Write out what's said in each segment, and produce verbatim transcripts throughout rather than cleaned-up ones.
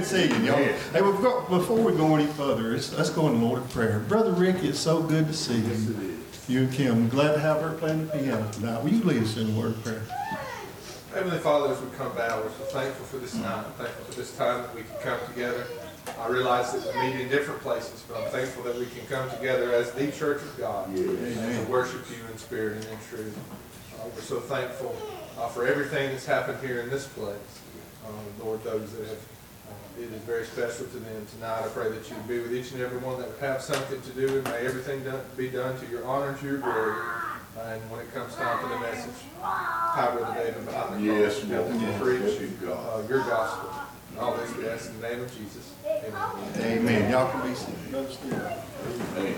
see you, y'all. Yeah. Hey, we've got, before we go any further, it's, let's go in the Lord of prayer. Brother Ricky, it's so good to see Yes, you. it is. You and Kim, glad to have her playing the piano tonight. Will you lead us in the word of prayer? Heavenly Father, as we come bow, we're so thankful for this night. I'm thankful for this time that we can come together. I realize that we meet in different places, but I'm thankful that we can come together as the Church of God Yes. and to worship you in spirit and in truth. Uh, we're so thankful uh, for everything that's happened here in this place. Uh, Lord, those that have, uh, it is very special to them tonight. I pray that you would be with each and every one that would have something to do, and may everything done, be done to your honor and to your glory. Uh, and when it comes time for the message, hi, Brother David, behind the Yes, cross, help them to Lord. preach Yes, God. uh, your gospel. And all this we ask in the name of Jesus. Amen. Amen. Y'all can be seated. Amen.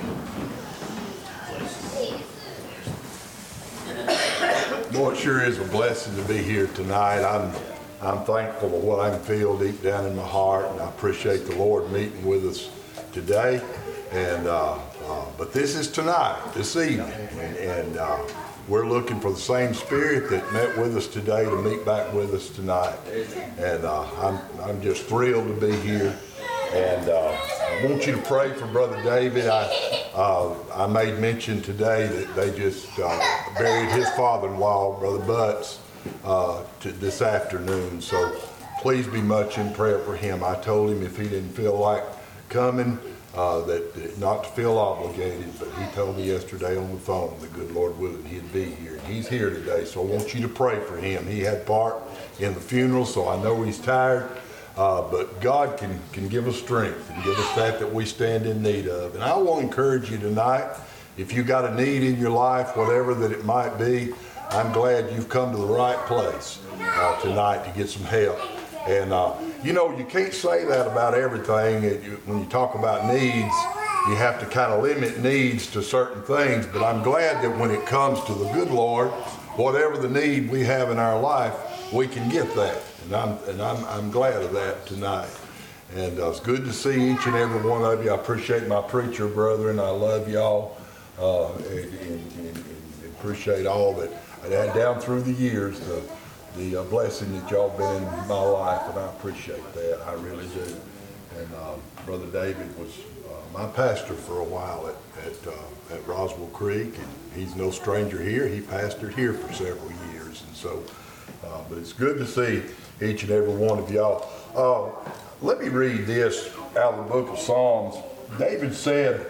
Boy, it sure is a blessing to be here tonight. I'm I'm thankful of what I can feel deep down in my heart, and I appreciate the Lord meeting with us today. And uh, uh, but this is tonight, this evening, and, and uh, we're looking for the same Spirit that met with us today to meet back with us tonight. And uh, I'm I'm just thrilled to be here. And uh, I want you to pray for Brother David. I uh, I made mention today that they just uh, buried his father-in-law, Brother Butts, uh, to this afternoon. So please be much in prayer for him. I told him if he didn't feel like coming, uh, that, that not to feel obligated. But he told me yesterday on the phone, the good Lord willing, he'd be here. And he's here today. So I want you to pray for him. He had part in the funeral, so I know he's tired. Uh, but God can, can give us strength and give us that that we stand in need of. And I will encourage you tonight, if you got a need in your life, whatever that it might be, I'm glad you've come to the right place uh, tonight to get some help. And, uh, you know, you can't say that about everything. It, you, when you talk about needs, you have to kind of limit needs to certain things. But I'm glad that when it comes to the good Lord, whatever the need we have in our life, we can get that. And I'm and I'm I'm glad of that tonight. And uh, it's good to see each and every one of you. I appreciate my preacher brethren. I love y'all. Uh, and, and, and, and appreciate all that I had down through the years, the the uh, blessing that y'all been in my life, and I appreciate that. I really do. And uh, Brother David was uh, my pastor for a while at at, uh, at Roswell Creek, and he's no stranger here. He pastored here for several years, and so. Uh, but it's good to see each and every one of y'all. Uh, let me read this out of the book of Psalms. David said,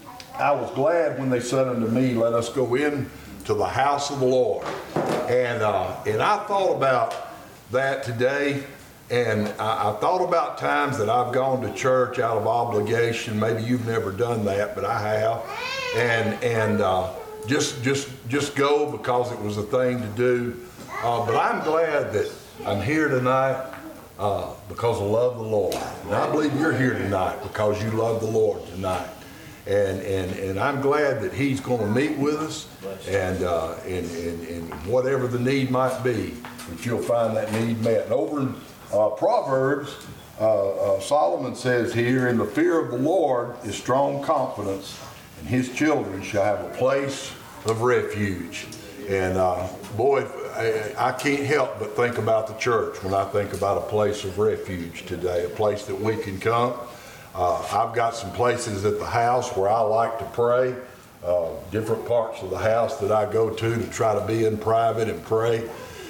I was glad when they said unto me, let us go in to the house of the Lord. And uh, and I thought about that today, and I, I thought about times that I've gone to church out of obligation. Maybe you've never done that, but I have. And and uh, just just just go because it was a thing to do. Uh, but I'm glad that I'm here tonight uh, because I love the Lord. And I believe you're here tonight because you love the Lord tonight. And and, and I'm glad that he's going to meet with us, and, uh, and, and, and whatever the need might be, that you'll find that need met. And over in uh, Proverbs, uh, uh, Solomon says here, in the fear of the Lord is strong confidence, and his children shall have a place of refuge. And uh, boy, I, I can't help but think about the church when I think about a place of refuge today, a place that we can come. Uh, I've got some places at the house where I like to pray, uh, different parts of the house that I go to to try to be in private and pray.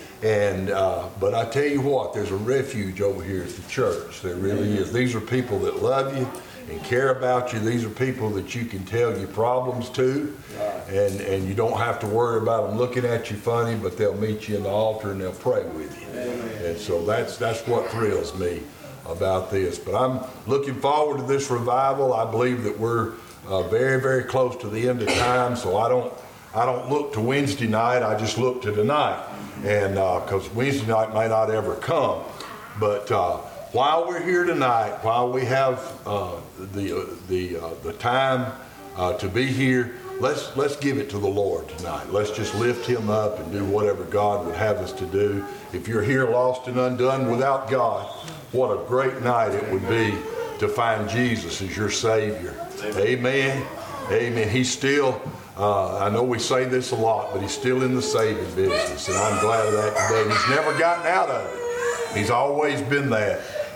And uh, but I tell you what, there's a refuge over here at the church. There really is. These are people that love you and care about you. These are people that you can tell your problems to, and, and you don't have to worry about them looking at you funny, but they'll meet you in the altar and they'll pray with you. And so that's that's what thrills me about this. But I'm looking forward to this revival. I believe that we're uh, very, very close to the end of time, so I don't I don't look to Wednesday night, I just look to tonight. And because uh, Wednesday night may not ever come. But uh, while we're here tonight, while we have uh, the uh, the uh, the time uh, to be here, let's let's give it to the Lord tonight. Let's just lift him up and do whatever God would have us to do. If you're here lost and undone without God, what a great night it would be to find Jesus as your Savior. Amen. Amen. He's still, uh, I know we say this a lot, but he's still in the saving business, and I'm glad of that today. He's never gotten out of it. He's always been that.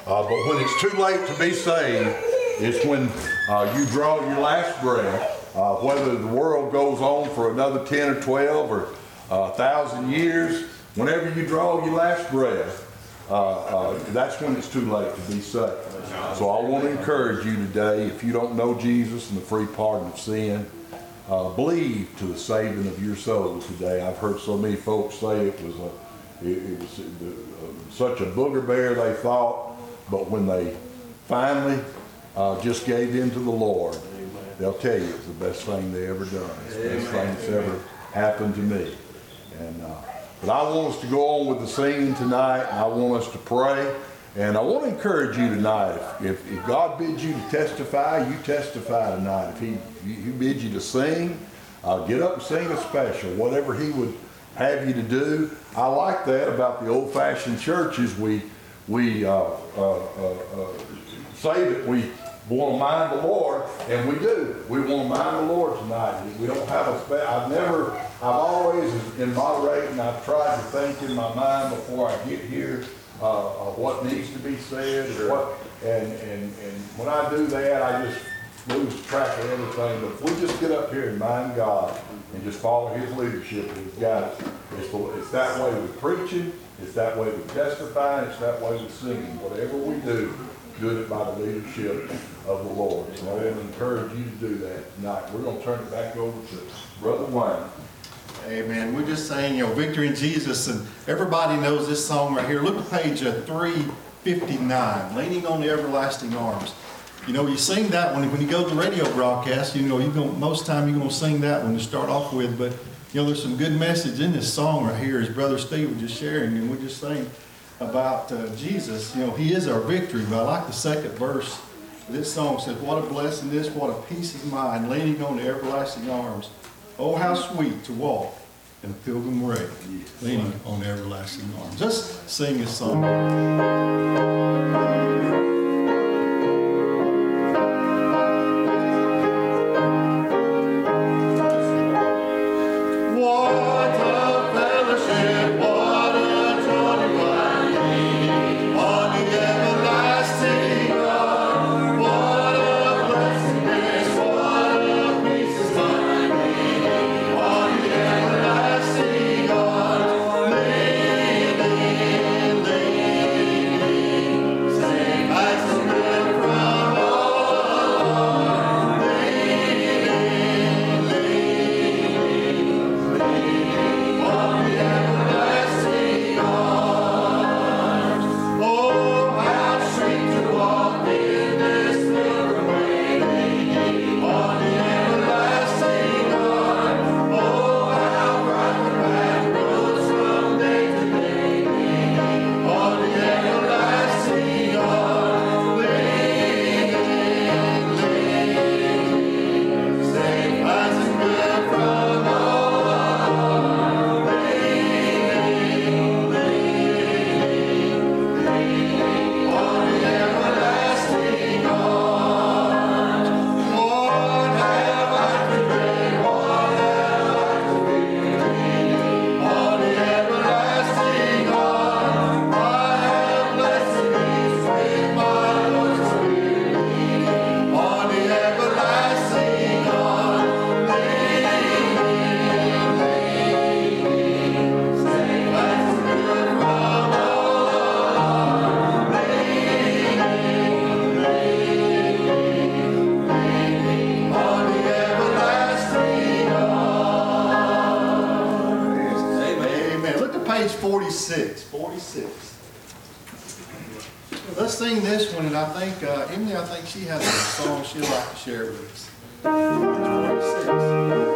Uh, but when it's too late to be saved, it's when uh, you draw your last breath, uh, whether the world goes on for another ten or twelve or a thousand years, whenever you draw your last breath, uh, uh, that's when it's too late to be saved. So I want to encourage you today, if you don't know Jesus and the free pardon of sin, uh, believe to the saving of your soul today. I've heard so many folks say it was a, it, it was uh, such a booger bear they thought, but when they finally uh, just gave in to the Lord, they'll tell you it's the best thing they ever done. It's the best thing that's ever happened to me. And uh, but I want us to go on with the singing tonight, and I want us to pray. And I want to encourage you tonight, if, if God bids you to testify, you testify tonight. If he, he bids you to sing, uh, get up and sing a special, whatever he would have you to do. I like that about the old-fashioned churches. We, we uh, uh, uh, uh, say that we want to mind the Lord, and we do. We want to mind the Lord tonight. We don't have a spe- I've never, I've always, in moderating, I've tried to think in my mind before I get here, Uh, uh, what needs to be said, or what, and, and, and when I do that, I just lose track of everything. But if we just get up here and mind God and just follow His leadership and His guidance, it's, it's that way with preaching, it's that way with testifying, it's that way with singing. Whatever we do, do it by the leadership of the Lord. And I want to encourage you to do that tonight. We're going to turn it back over to Brother Wayne. Amen. We're just saying, you know, victory in Jesus, and everybody knows this song right here. Look at page uh, three fifty-nine, Leaning on the Everlasting Arms. You know, you sing that one when you go to the radio broadcast. You know, you going most time you're going to sing that one to start off with. But you know, there's some good message in this song right here, as Brother Steve was just sharing, and we're just saying about uh, Jesus. You know, He is our victory. But I like the second verse. This song says, "What a blessing this, what a peace of mind, leaning on the everlasting arms. Oh, how sweet to walk in a pilgrim way, leaning on the everlasting arms." Let's sing this song. forty-six, forty-six. Let's sing this one, and I think, uh, Emily, I think she has a song she'd like to share with us. forty-six.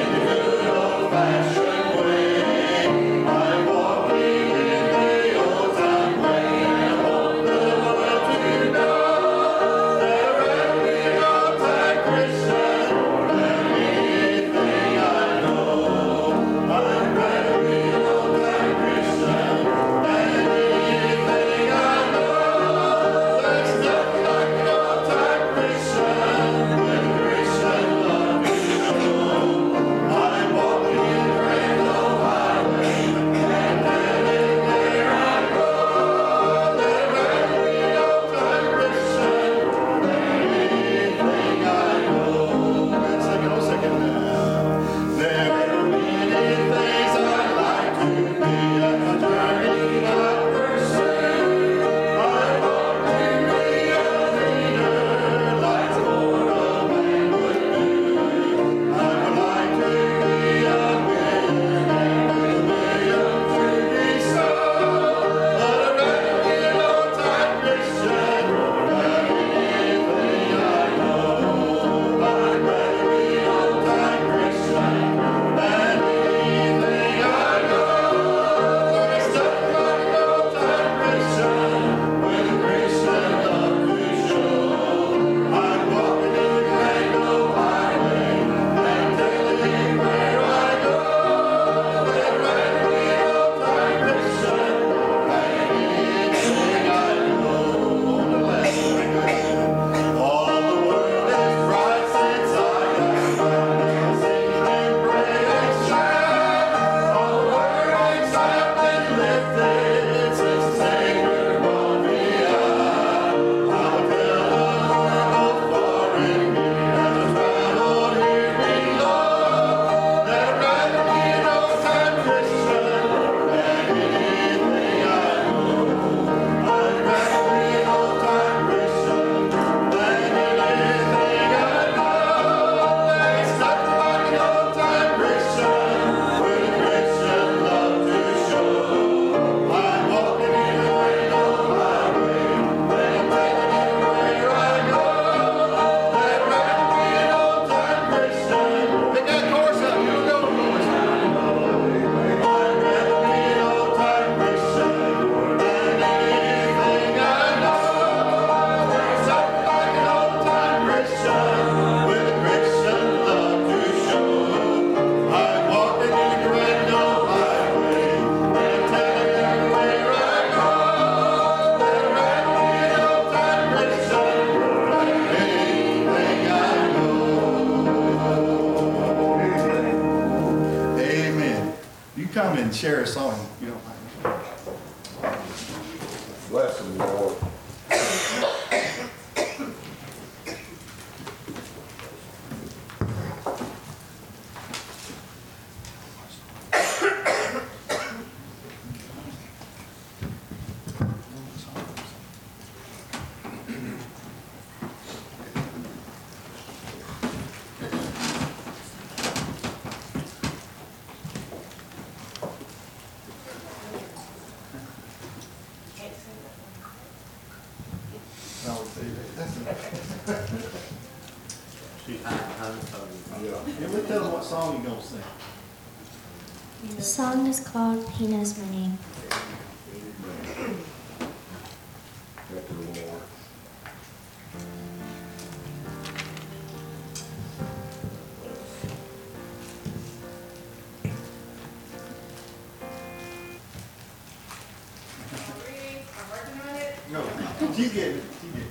Fashioned way, I'm walking in the old come and share a song, if you don't mind? Bless him, Lord. No, it's- that's it. She's hiding behind the phone. Yeah. Yeah, we tell them what song you gonna sing. The song is called He Knows My Name. Thank you, Lord. I'm working on it. No, you get it, you get it.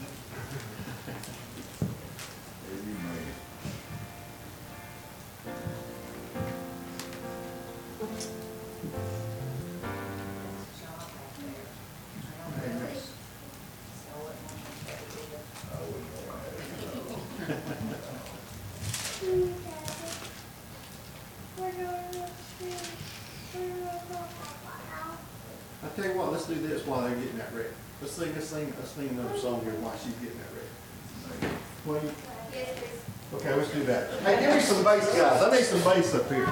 I tell you what, let's do this while they're getting that ready. Let's sing, let's sing, let's sing another song here while she's getting that ready. Well, you- Okay, let's do that. Hey, give me some bass, guys. I need some bass up here.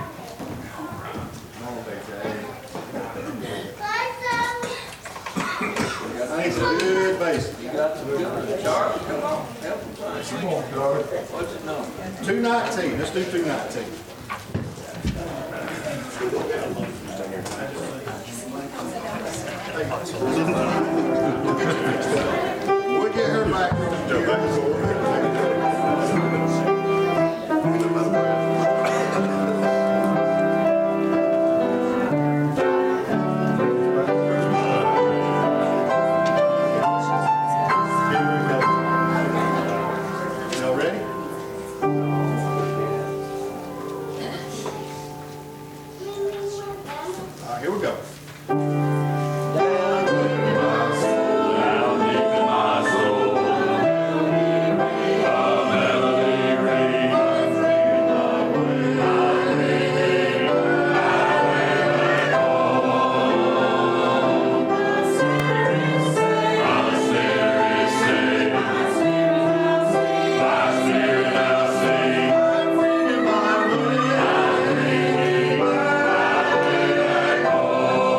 I need some good bass. You got some good, Charlie, come on, help him sing. Come on, Charlie. What's it number? Two nineteen, let's do two nineteen. We'll get her back. Y'all ready? All right, here we go. Oh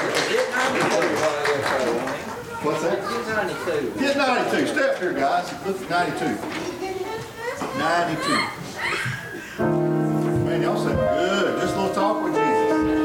Get ninety-two. What's that? Get ninety-two. Get ninety-two. Stay up here, guys. Look at ninety-two. ninety-two. Man, y'all sound good. Just a little talk with Jesus.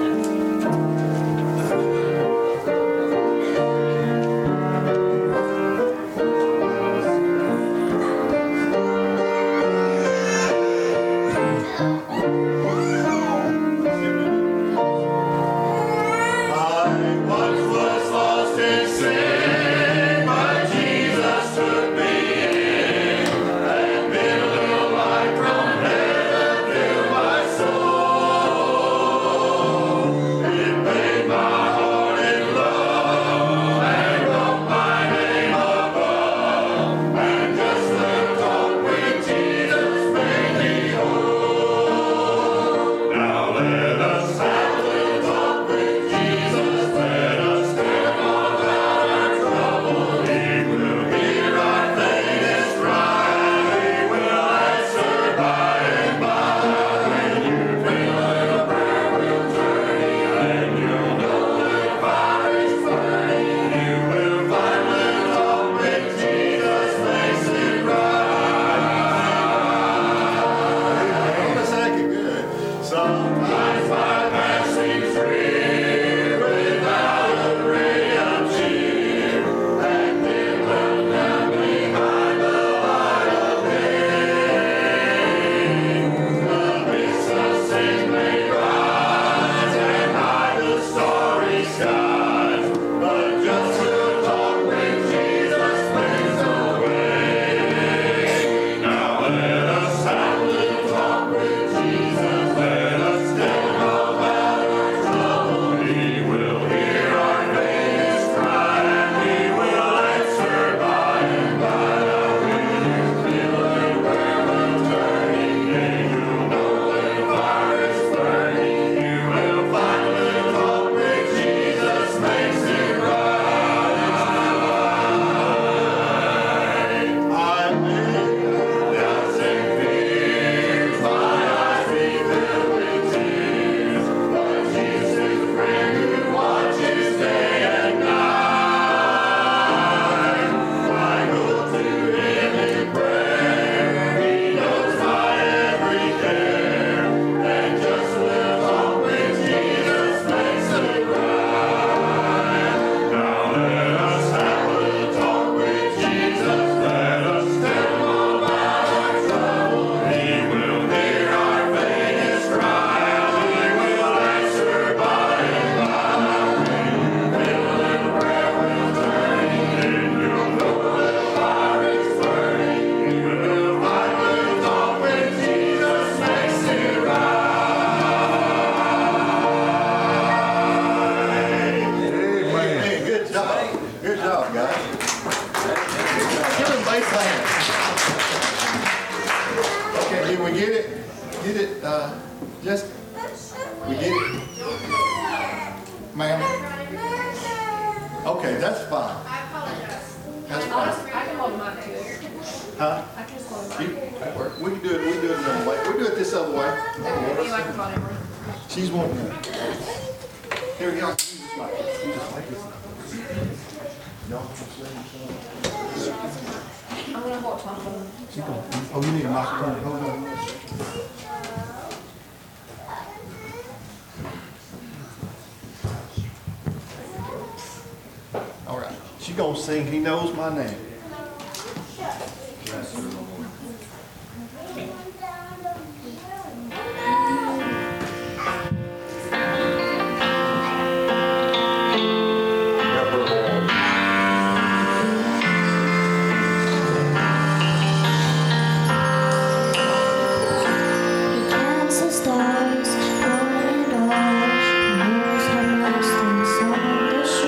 Sing, he knows my name.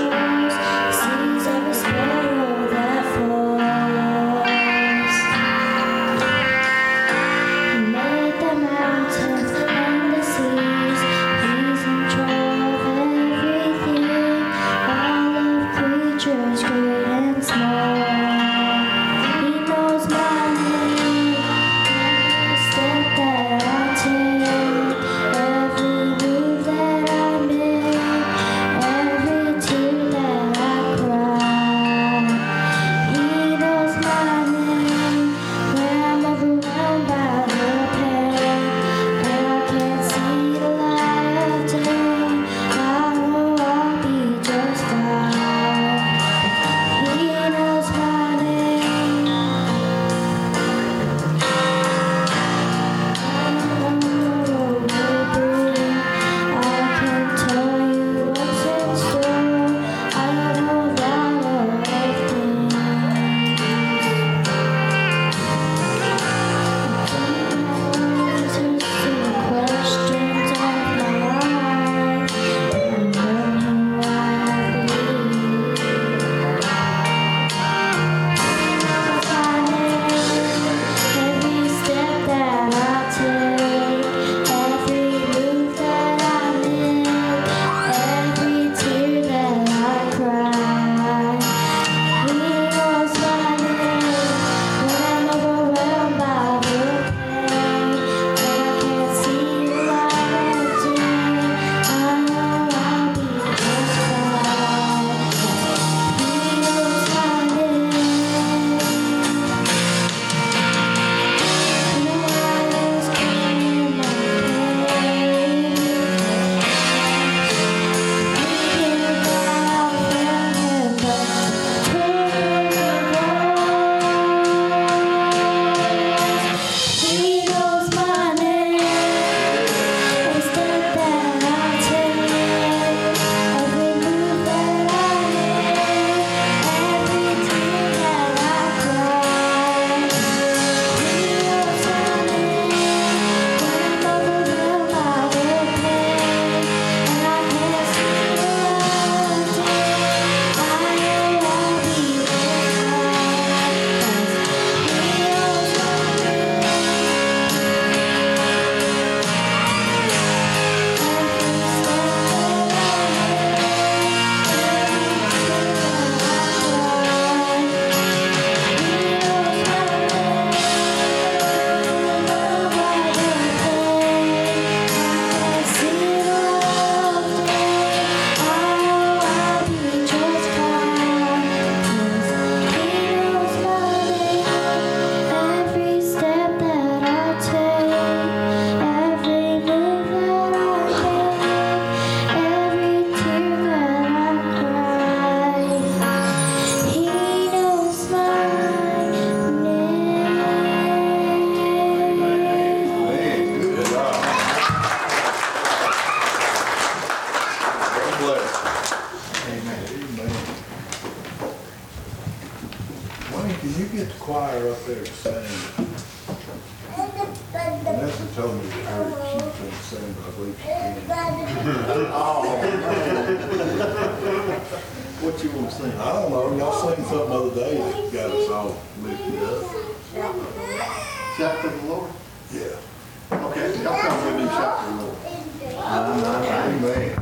Seas every sparrow that falls. Can you get the choir up there to sing? Vanessa told me that her, she couldn't sing, but I believe she can. What you want to sing? I don't know, y'all sang something the other day that got us all lifted up. Shout to the Lord? Yeah. Okay, y'all come with me, shout to the Lord. Amen.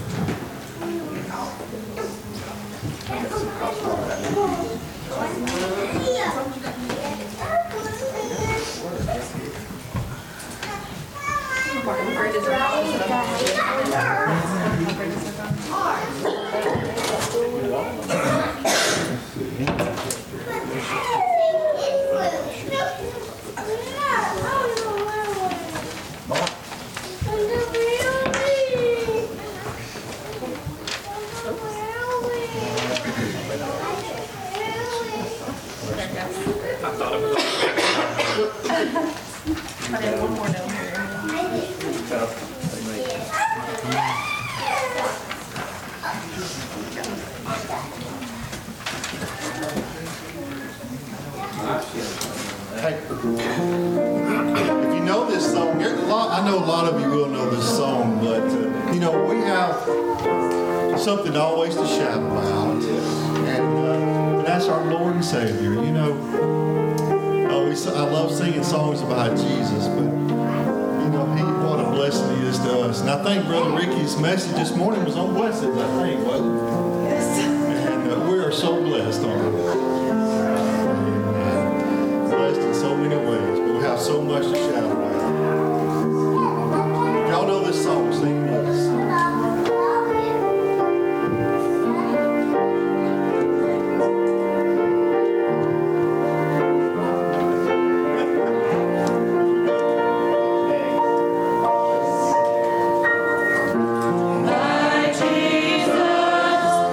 I did one more down here. Hey, if you know this song, there- a lot, I know a lot of you will know this song, but, uh, you know, we have something always to shout about, and, uh, and that's our Lord and Savior. You know, uh, we, I love singing songs about Jesus, but, you know, he, what a blessing he is to us. And I think Brother Ricky's message this morning was on blessings, I think, wasn't it? Yes. And uh, we are so blessed, aren't we? Amen. Blessed in so many ways, but we have so much to shout about. If y'all know this song, sing with us. My Jesus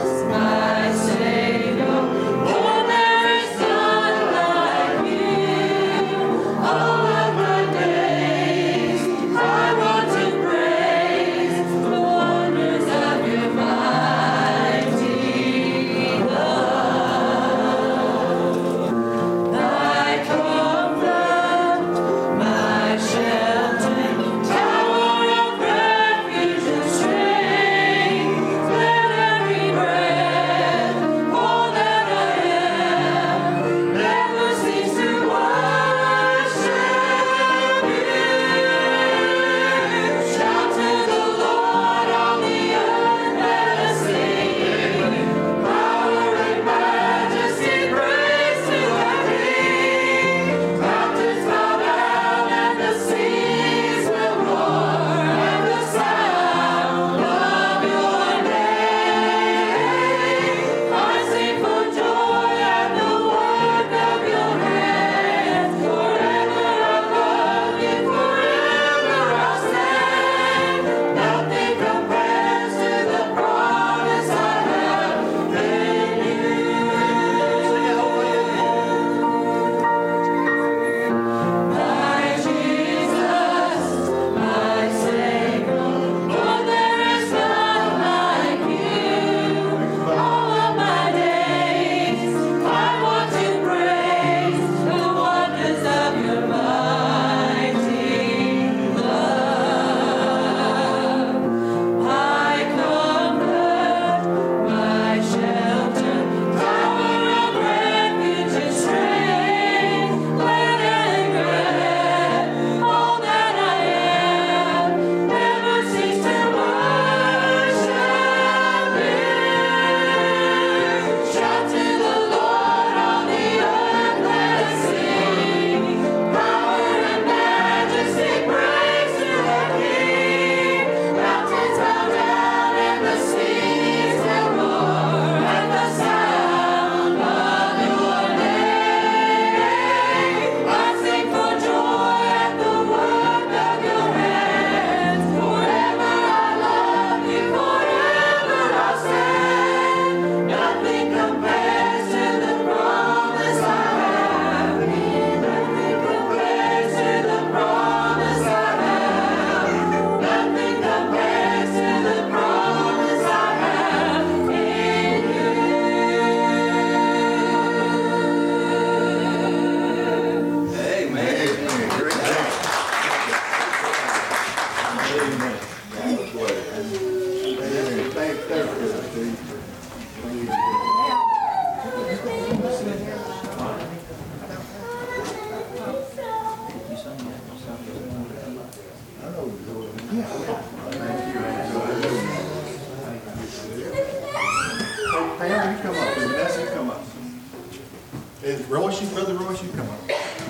Sharon, you come up. And Vanessa, you come up. And Royce, you, Brother Royce, you come up.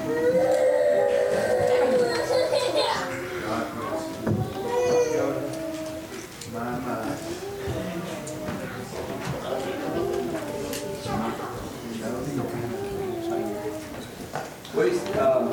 My, my. We, um,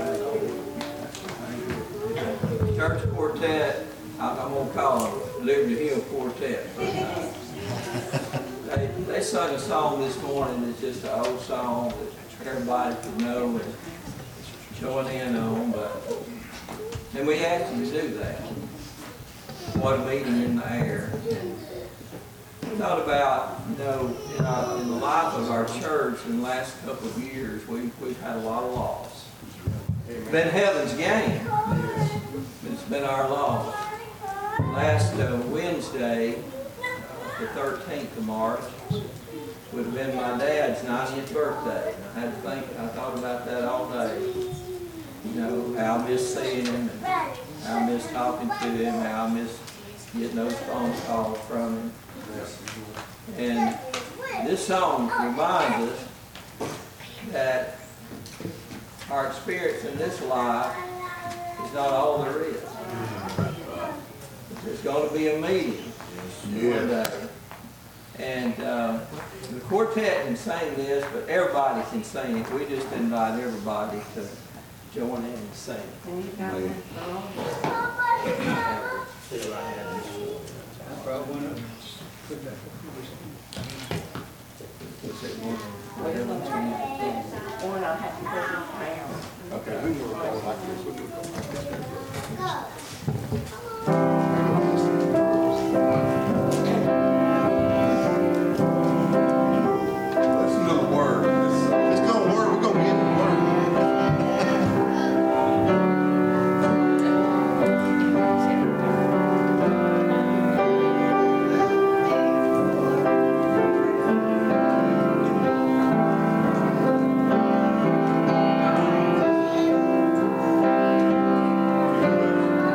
church quartet, I'm, I'm gonna call them Liberty Hill Quartet. They, they sung a song this morning that's just an old song that everybody could know and join in on, but, and we asked them to do that. What a meeting in the air. Thought about, you know, in, our, in the life of our church in the last couple of years, we, we've had a lot of loss. It's been heaven's gain, but it's been our loss. Last uh, Wednesday, uh, the thirteenth of March, would have been my dad's ninetieth birthday. I had to think, I thought about that all day. You know, how I miss seeing him, and how I miss talking to him, how I miss getting those phone calls from him. And this song reminds us that our experience in this life is not all there is. There's going to be a meeting one day. And uh, the quartet can sing this, but everybody can sing it. We just invite everybody to join in and sing. Or I'll have to put my down. Listen to the word of this song. Let's go to work. We're going to get to work. Thank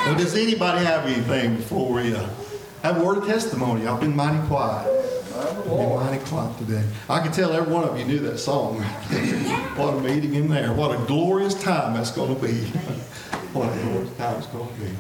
Well, does anybody have anything before we uh, have a word of testimony? I've been mighty quiet. I've been mighty quiet today. I can tell every one of you knew that song. What a meeting in there. What a glorious time that's going to be. What a glorious time it's going to be.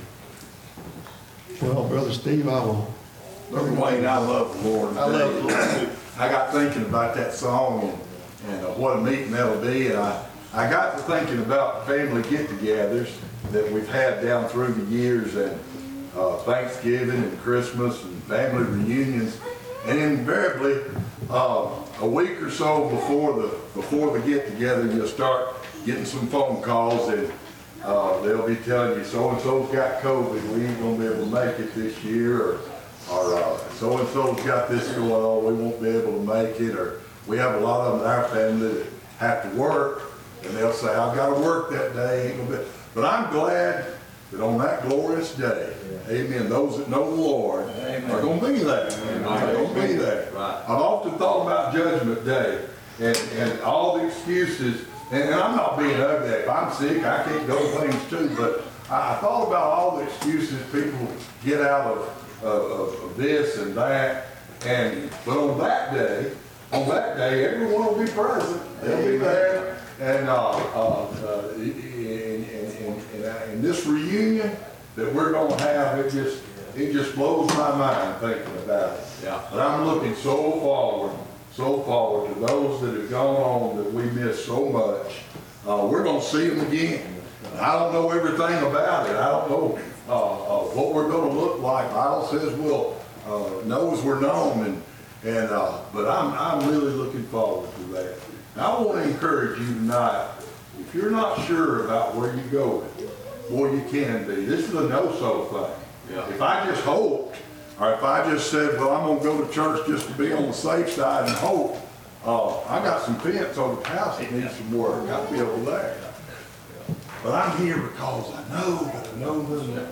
Well, Brother Steve, I will. Brother Wayne, I love the Lord. I love the Lord. I got thinking about that song and, and uh, what a meeting that'll be. And I, I got to thinking about family get-togethers that we've had down through the years, and uh, Thanksgiving and Christmas and family reunions. And invariably, uh, a week or so before the before the get-together, you'll start getting some phone calls, and uh, they'll be telling you, so-and-so's got COVID, we ain't gonna be able to make it this year, or, or uh, so-and-so's got this going on, we won't be able to make it, or we have a lot of them in our family that have to work, and they'll say, I've got to work that day, ain't gonna be. But I'm glad that on that glorious day, amen, those that know the Lord are going to be there. Are going to be there. I've often thought about Judgment Day and, and all the excuses, and, and I'm not being ugly. If I'm sick, I can't go things too, but I, I thought about all the excuses people get out of, of, of this and that, and but on that day, on that day, everyone will be present. They'll be there, and uh, uh, uh, in, in, in, in, in this reunion that we're going to have, it just it just blows my mind thinking about it. Yeah. But I'm looking so forward, so forward to those that have gone on that we miss so much. Uh, we're going to see them again. I don't know everything about it. I don't know uh, uh, what we're going to look like. The Bible says we'll uh, know as we're known, and and uh, but I'm I'm really looking forward to that. Now, I want to encourage you tonight. If you're not sure about where you're going, boy, you can be. This is a no-so thing. Yeah. If I just hoped, or if I just said, well, I'm going to go to church just to be on the safe side and hope, uh, I got some fence over the house that needs some work. I'll be over there. But I'm here because I know that I know that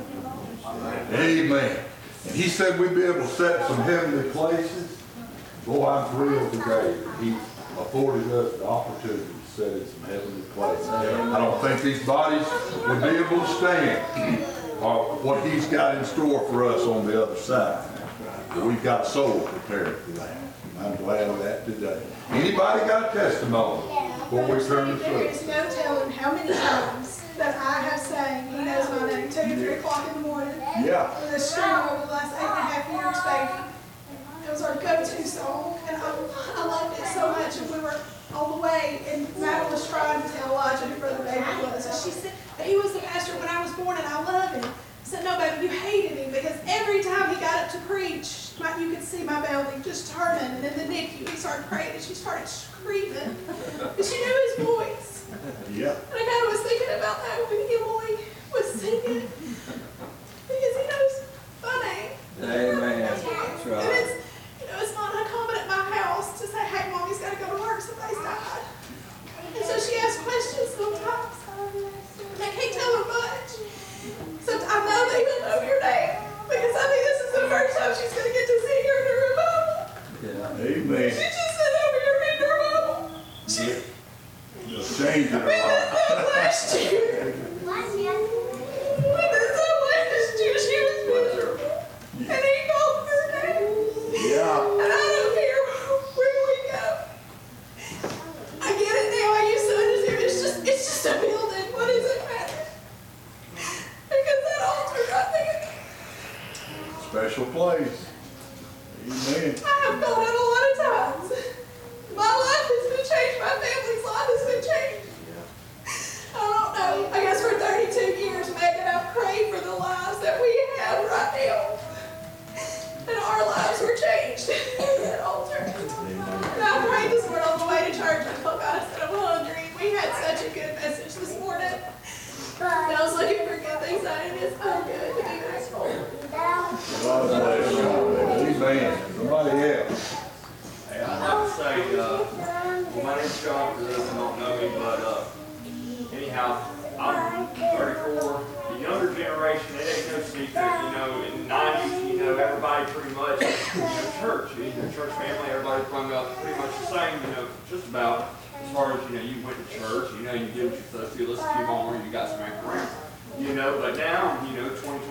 I know. Amen. And he said we'd be able to set some heavenly places. Boy, I'm thrilled today that he afforded us the opportunity to set in some heavenly places. I don't think these bodies would be able to stand or what he's got in store for us on the other side. But we've got a soul prepared for that. I'm glad of that today. Anybody got a testimony before we turn to There service? is no telling how many times that I have sang, he knows my name, two, three o'clock in the morning. Yeah. For this string over the last eight and a half years, baby. It was our go-to song, and I, I loved it so much. And we were on the way, and Madeline was trying to tell Elijah who Brother David was. And she said, but he was the pastor when I was born, and I love him. I said, no, baby, you hated him, because every time he got up to preach, my, you could see my belly just turning. And in the N I C U, he started praying, and she started screaming. But she knew his voice. Yeah. And I kind of was thinking about that when Eloy was singing, because he knows my name. Amen. That's right. And it's, you know, it's not uncommon at my house to say, hey, Mommy's got to go to work, somebody's died. And so she asks questions sometimes. And I can't tell her much. So I know that he'll know your name, because I think this is the first time she's going to get to see you in her revival. Yeah. Amen. She just said over here in her revival. Yeah. Just change it We did around. that last year. We did that last year. She was miserable. And he called her name. Yeah. And I don't care where we go. I get it now. I used to understand. It's just, it's just a building. What does it matter? Because that altar right there. Special place. Amen. I have felt it a lot of times. My life has been changed. My family's life has been changed. I don't know. I guess for thirty-two years, Megan, I've prayed for the lives that we have right now. And our lives were changed at that altar. And I prayed this morning on the way to church. I told God, I said, I'm hungry. We had such a good message this morning. And I was looking for good things. I it is so good to be grateful. God bless you. Amen. Somebody else. Hey, I'd like to say, uh, well, my name's John, for those who don't know me, but uh, anyhow, I'm thirty-four. The younger generation, it ain't no secret, you know, in the nineties, you know, everybody pretty much, you know, church, you know, church family, everybody hung up pretty much the same, you know, just about as far as, you know, you went to church, you know, you did what you're supposed to, listen to your mom, or you got smacked around. You know, but now, you know, twenty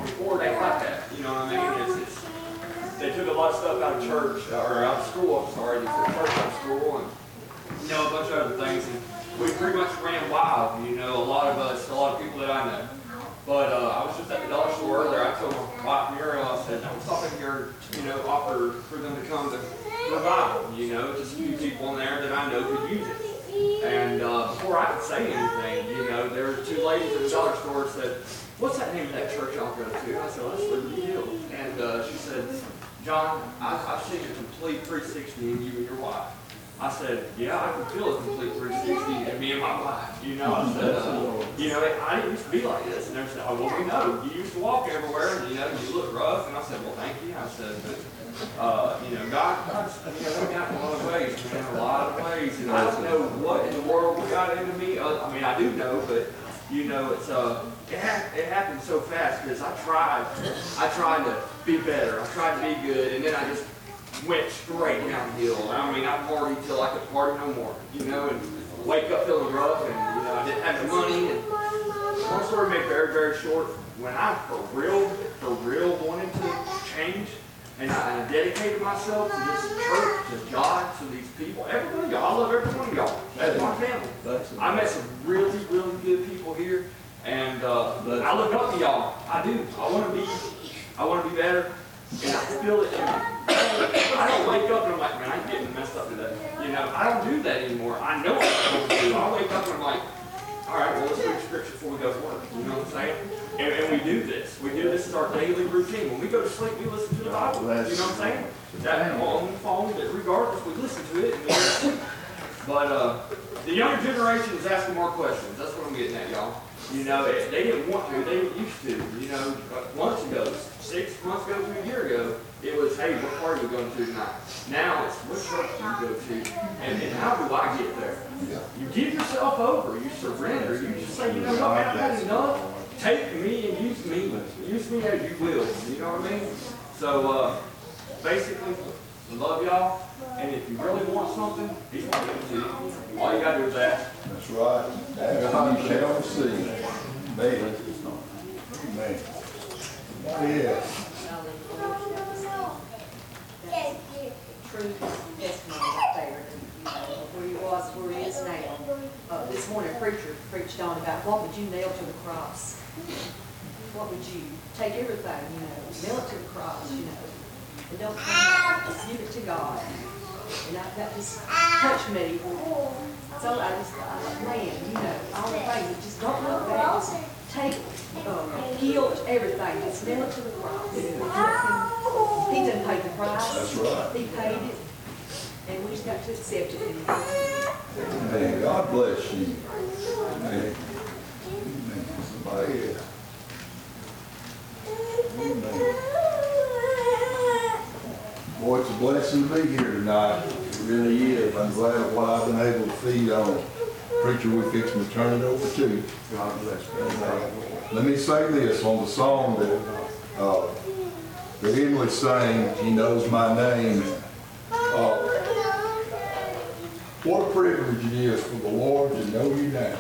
twenty-four, they got that. You know what I mean? It's, it's, they took a lot of stuff out of church, or out of school, I'm sorry, they took church out of school, and, you know, a bunch of other things. And we pretty much ran wild, you know, a lot of us, a lot of people that I know. But uh, I was just at the dollar store earlier. I told my wife Muriel, I said, I was talking here, you know, offer for them to come to revival, you know, just a few people in there that I know could use it. And uh, before I could say anything, you know, there were two ladies at the dollar store said, what's that name of that church y'all go to? And I said, well, that's Liberty Hill. And uh, she said, John, I, I've seen a complete three sixty in you and your wife. I said, yeah, I can feel a complete three sixty in me and my wife. You know, I said, uh, you know, I didn't used to be like this. And they said, oh, well, we know. You used to walk everywhere, and, you know, you look rough. And I said, well, thank you. I said, but, uh, you know, God, God's, you know, we got in a lot of ways, man, a lot of ways. And I don't know what in the world got into me. Uh, I mean, I do know, but, you know, it's, uh, it, ha it happened so fast because I tried, I tried to be better. I tried to be good, and then I just went straight downhill. I mean, I partied till I could party no more, you know, and wake up feeling rough, and, you know, I didn't have the money. And long story made very, very short, when I for real, for real wanted to change, and I, and I dedicated myself to this church, to God, to these people, every one of y'all, I love every one of y'all. That's my family. I met some really, really good people here, and uh, I look up to y'all. I do. I want to be, I want to be better. And I feel it in me. I don't wake up and I'm like, man, I'm getting messed up today. You know, I don't do that anymore. I know what I'm supposed to do. I wake up and I'm like, all right, well, let's read scripture before we go to work. You know what I'm saying? And, and we do this. We do this as our daily routine. When we go to sleep, we listen to the Bible. You know what I'm saying? That on the phone, but regardless, we listen to it and we go to sleep. But uh, the younger generation is asking more questions. That's what I'm getting at, y'all. You know, they didn't want to, they used to. You know, months ago, six months ago to a year ago, it was, hey, what party are we going to tonight? Now it's, what church do you go to? And, and how do I get there? You give yourself over, you surrender, you just say, you know what, man, I've had enough. Take me and use me. Use me as you will. You know what I mean? So, uh, basically, we love y'all. And if you really want something, he's going to give it to you. All you got to do is ask. That's right. And you shall see. Man. Man. Yeah. True testimony right there. You know, where he was, where he is now. Uh, this morning, a preacher preached on about what would you nail to the cross? What would you take everything, you know, nail it to the cross, you know, and don't just give it to God. And I, that just touched me. So I just thought, man, you know, all the things that just don't look bad. Just take um, guilt, everything, just nail it to the cross. He didn't pay the price. That's right. He paid it, and we just got to accept it. Amen. God bless you. Amen. Amen. Somebody here. Amen. Boy, it's a blessing to be here tonight. It really is. I'm glad of what I've been able to feed on. Preacher, we're fixing to turn it over to you. God bless you. Amen. Let me say this on the song that uh, that Emily sang, He Knows My Name. Uh, what a privilege it is for the Lord to know you now.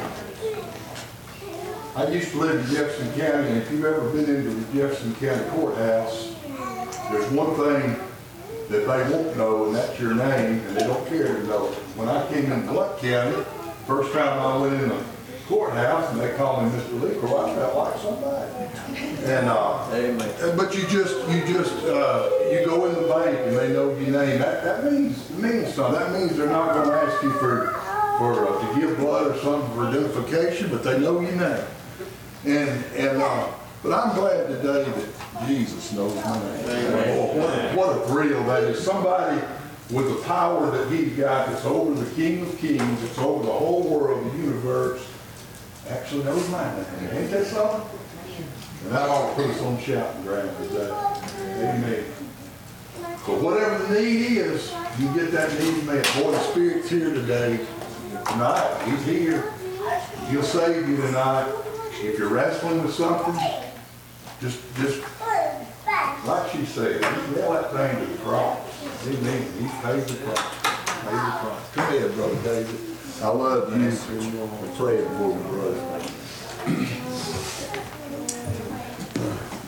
I used to live in Jefferson County, and if you've ever been into the Jefferson County Courthouse, there's one thing that they won't know, and that's your name, and they don't care to know. When I came in Blount County, first time I went in the courthouse, and they called me Mister Leaker, I felt like somebody. And uh, Amen. But you just, you just, uh, you go in the bank and they know your name. That, that means, means something. That means they're not going to ask you for, for uh, to give blood or something for identification, but they know your name. And and uh, but I'm glad today that Jesus knows my name. Amen. Oh, what a, what a thrill that is! Somebody with the power that He's got, that's over the King of Kings, that's over the whole world, the universe, actually knows my name. Ain't that something? And that ought to put us on shouting ground today. Amen. So whatever the need is, you get that need met. Boy, the Spirit's here today. Tonight, He's here. He'll save you tonight. If you're wrestling with something, just, just like she said, just nail that thing to the cross. Amen. He paid the price. Paid the price. Come here, Brother David. I love you. We're praying for you, brother.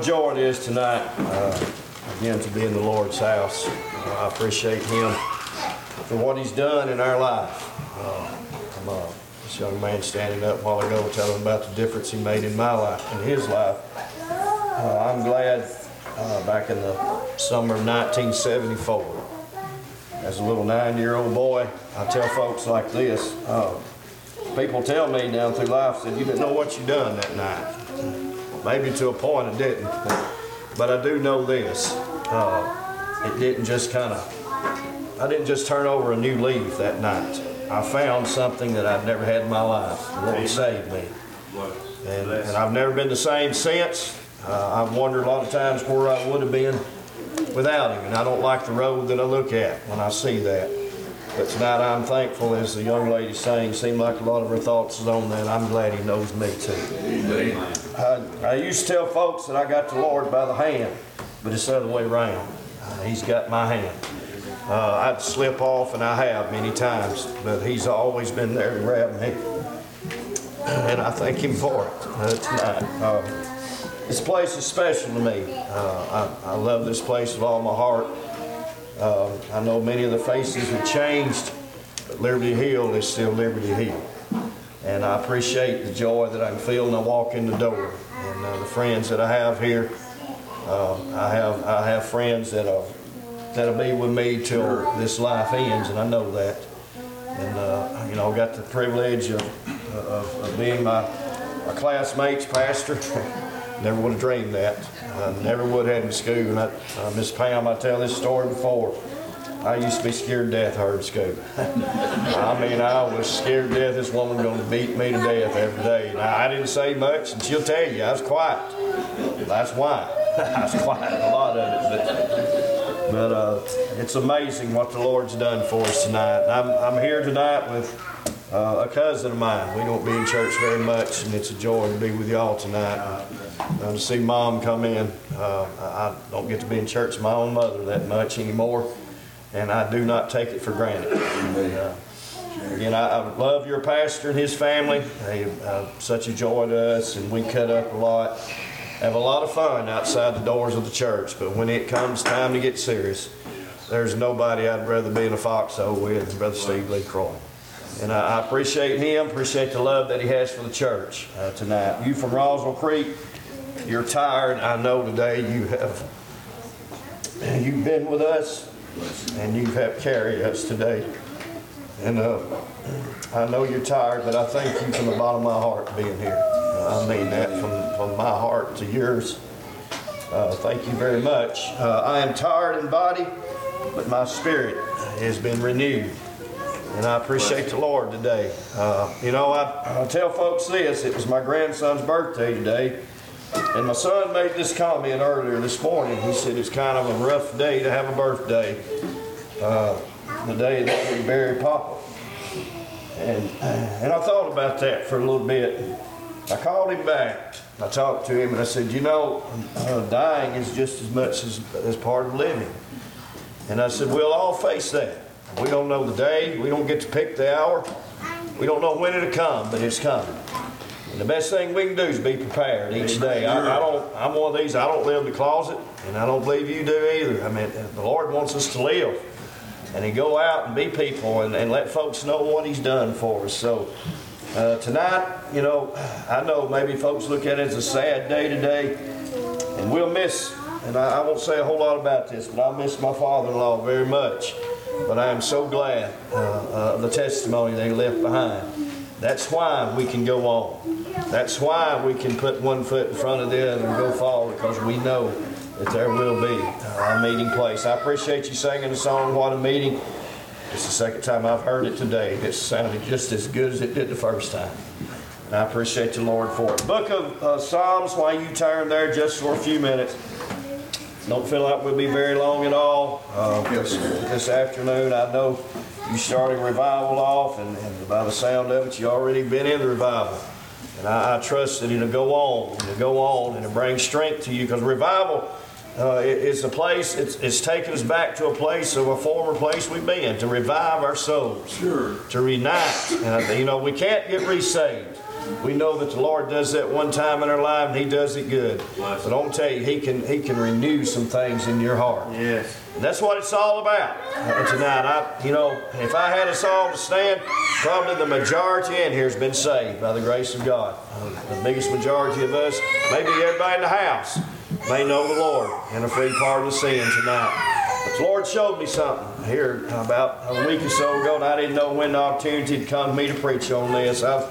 a joy it is tonight, uh, again, to be in the Lord's house. Uh, I appreciate Him for what He's done in our life. Uh, I'm, uh, this young man standing up a while ago telling about the difference he made in my life, in his life. Uh, I'm glad uh, back in the summer of nineteen seventy-four, as a little nine-year-old boy, I tell folks like this, uh, people tell me down through life that you didn't know what you done that night. Maybe to a point I didn't, but I do know this. Uh, it didn't just kind of, I didn't just turn over a new leaf that night. I found something that I'd never had in my life. The Lord saved me. And, and I've never been the same since. Uh, I've wondered a lot of times where I would have been without Him, and I don't like the road that I look at when I see that. But tonight I'm thankful, as the young lady sang, seemed like a lot of her thoughts is on that. I'm glad He knows me too. I, I used to tell folks that I got the Lord by the hand, but it's the other way around. Uh, he's got my hand. Uh, I'd slip off, and I have many times, but He's always been there to grab me. And I thank Him for it uh, tonight. Uh, this place is special to me. Uh, I, I love this place with all my heart. Uh, I know many of the faces have changed, but Liberty Hill is still Liberty Hill. And I appreciate the joy that I can feel when I walk in the door. And uh, the friends that I have here, uh, I have I have friends that are, that'll be with me till this life ends, and I know that. And uh, you know, I got the privilege of, of, of being my, my classmate's pastor. Never would have dreamed that. I never would have in school. And I, uh, Miss Pam, I tell this story before. I used to be scared to death of her in school. I mean, I was scared to death this woman going to beat me to death every day. Now, I didn't say much, and she'll tell you, I was quiet. That's why. I was quiet a lot of it. But, but uh, it's amazing what the Lord's done for us tonight. I'm, I'm here tonight with uh, a cousin of mine. We don't be in church very much, and it's a joy to be with y'all tonight. Uh, to see Mom come in. Uh, I don't get to be in church with my own mother that much anymore, and I do not take it for granted. And, uh, again, I, I love your pastor and his family. They are uh, such a joy to us, and we cut up a lot. Have a lot of fun outside the doors of the church, but when it comes time to get serious, there's nobody I'd rather be in a foxhole with than Brother Steve Lee Croy. And I, I appreciate him, appreciate the love that he has for the church uh, tonight. You from Roswell Creek, you're tired. I know today you have you've been with us, and you have carried us today. And uh, I know you're tired, but I thank you from the bottom of my heart for being here. Uh, I mean that from, from my heart to yours. Uh, thank you very much. Uh, I am tired in body, but my spirit has been renewed. And I appreciate the Lord today. Uh, you know, I, I tell folks this. It was my grandson's birthday today. And my son made this comment earlier this morning. He said it's kind of a rough day to have a birthday. Uh, the day that we buried Papa. And, and I thought about that for a little bit. I called him back. I talked to him and I said, you know, uh, dying is just as much as, as part of living. And I said, we'll all face that. We don't know the day. We don't get to pick the hour. We don't know when it'll come, but it's coming. And the best thing we can do is be prepared each day. I, I don't, I'm one of these, I don't live in the closet, and I don't believe you do either. I mean, the Lord wants us to live. And He go out and be people and, and let folks know what He's done for us. So uh, tonight, you know, I know maybe folks look at it as a sad day today, and we'll miss, and I, I won't say a whole lot about this, but I miss my father-in-law very much. But I am so glad uh, uh, the testimony they left behind. That's why we can go on. That's why we can put one foot in front of the other and go forward, because we know that there will be a meeting place. I appreciate you singing the song, What a Meeting. It's the second time I've heard it today. It sounded just as good as it did the first time. And I appreciate the Lord for it. Book of uh, Psalms, while you turn there just for a few minutes. Don't feel like we'll be very long at all. Uh, this, this afternoon, I know you starting revival off, and, and by the sound of it, you already been in the revival. And I, I trust that it'll go on, it'll go on, and it'll bring strength to you, because revival uh, it, it's a place, it's, it's taken us back to a place of a former place we've been, to revive our souls, sure, to reunite. And, you know, we can't get resaved. We know that the Lord does that one time in our life, and He does it good. But I'm going to tell you, He can, He can renew some things in your heart. Yes. And that's what it's all about. And tonight, I, you know, if I had us all to stand, probably the majority in here has been saved by the grace of God. Uh, the biggest majority of us, maybe everybody in the house, may know the Lord and a free pardon of sin tonight. But the Lord showed me something here about a week or so ago, and I didn't know when the opportunity had come to me to preach on this. I've,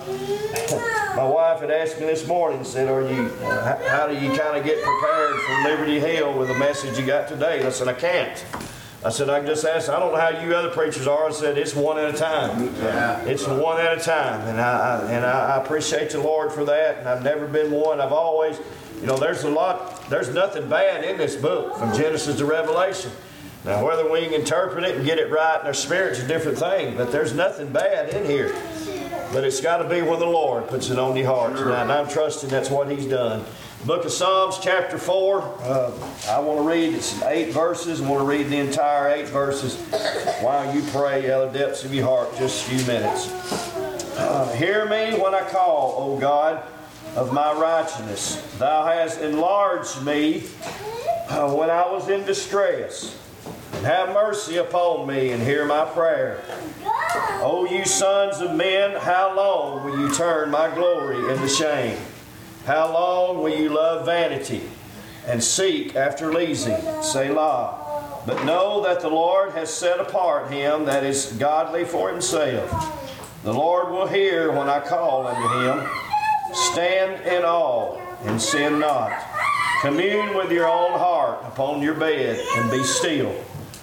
my wife had asked me this morning, said, "Are you? Uh, how do you kind of get prepared for Liberty Hill with the message you got today?" And I said, "I can't." I said, "I can just ask. I don't know how you other preachers are." I said, "It's one at a time. Yeah. It's one at a time." And I, I and I, I appreciate the Lord for that. And I've never been one. I've always, you know, there's a lot. There's nothing bad in this book from Genesis to Revelation. Now, whether we can interpret it and get it right in our spirit's a different thing, but there's nothing bad in here. But it's got to be when the Lord puts it on your heart tonight, and I'm trusting that's what He's done. Book of Psalms, chapter four. Uh, I want to read, it's eight verses. I want to read the entire eight verses while you pray out of the depths of your heart, just a few minutes. Uh, Hear me when I call, O God, of my righteousness. Thou hast enlarged me uh, when I was in distress. And have mercy upon me and hear my prayer. O you sons of men, how long will you turn my glory into shame? How long will you love vanity and seek after leasing? Selah. But know that the Lord has set apart him that is godly for himself. The Lord will hear when I call unto him. Stand in awe and sin not. Commune with your own heart upon your bed and be still.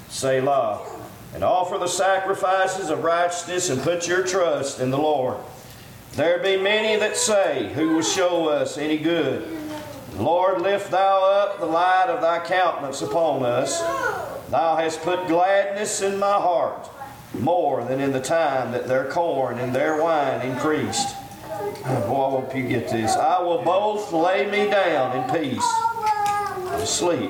Selah. And offer the sacrifices of righteousness and put your trust in the Lord. There be many that say, who will show us any good? Lord, lift thou up the light of thy countenance upon us. Thou hast put gladness in my heart, more than in the time that their corn and their wine increased. Boy, I hope you get this. I will both lay me down in peace and sleep.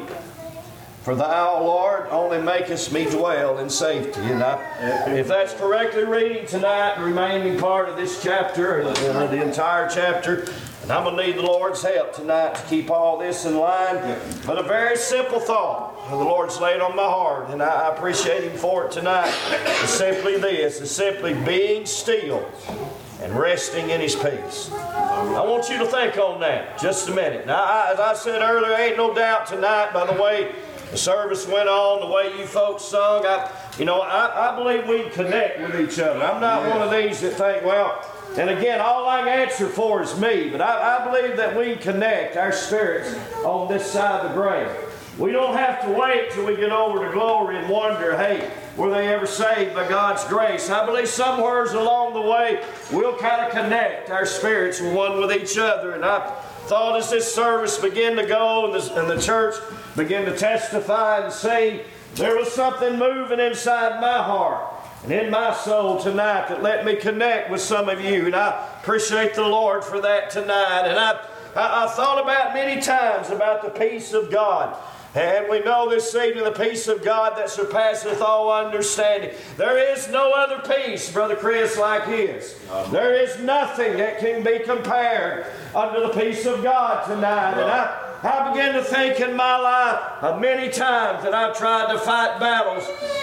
For thou, Lord, only makest me dwell in safety. And I, if that's correctly reading tonight, the remaining part of this chapter, or the entire chapter, and I'm going to need the Lord's help tonight to keep all this in line. But a very simple thought the Lord's laid on my heart, and I appreciate Him for it tonight. It's simply this, it's simply being still and resting in His peace. I want you to think on that just a minute. Now, I, as I said earlier, ain't no doubt tonight, by the way the service went on, the way you folks sung, I, you know, I, I believe we connect with each other. I'm not yeah. one of these that think, well, and again, all I can answer for is me, but I, I believe that we connect our spirits on this side of the grave. We don't have to wait till we get over to glory and wonder, hey, were they ever saved by God's grace? I believe somewhere along the way, we'll kind of connect our spirits one with each other. And I thought as this service began to go and, this, and the church began to testify and sing, there was something moving inside my heart and in my soul tonight that let me connect with some of you. And I appreciate the Lord for that tonight. And I, I, I thought about many times about the peace of God. And we know this evening the peace of God that surpasseth all understanding. There is no other peace, Brother Chris, like His. There is nothing that can be compared unto the peace of God tonight. And I, I began to think in my life of many times that I've tried to fight battles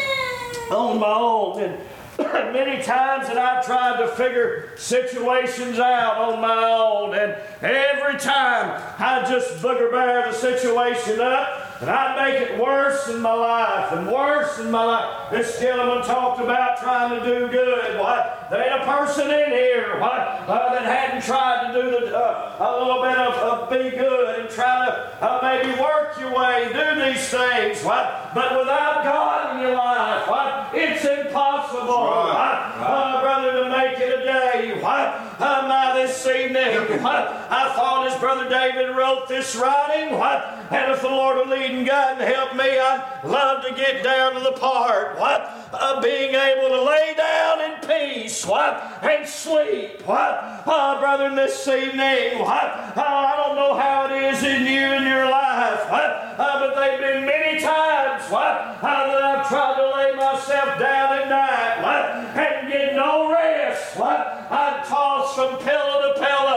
on my own. And many times that I've tried to figure situations out on my own. And every time I just booger bear the situation up. And I'd make it worse in my life and worse in my life. This gentleman talked about trying to do good. What? There ain't a person in here what, uh, that hadn't tried to do the, uh, a little bit of, of be good and try to uh, maybe work your way, do these things. What? But without God in your life, what? It's impossible, right. What? Uh, brother, to make it a day. What? Uh, my this evening, what? I thought as Brother David wrote this writing, what? And if the Lord will lead and guide and help me, I'd love to get down to the part, what? Of being able to lay down in peace, what? And sleep, what? Oh, brother, this evening, what? Oh, I don't know how it is in you and your life, what? Uh, but they've been many times, what? Uh, that I've tried to lay myself down at night, what? And get no rest, what? I'd toss from pillow to pillow.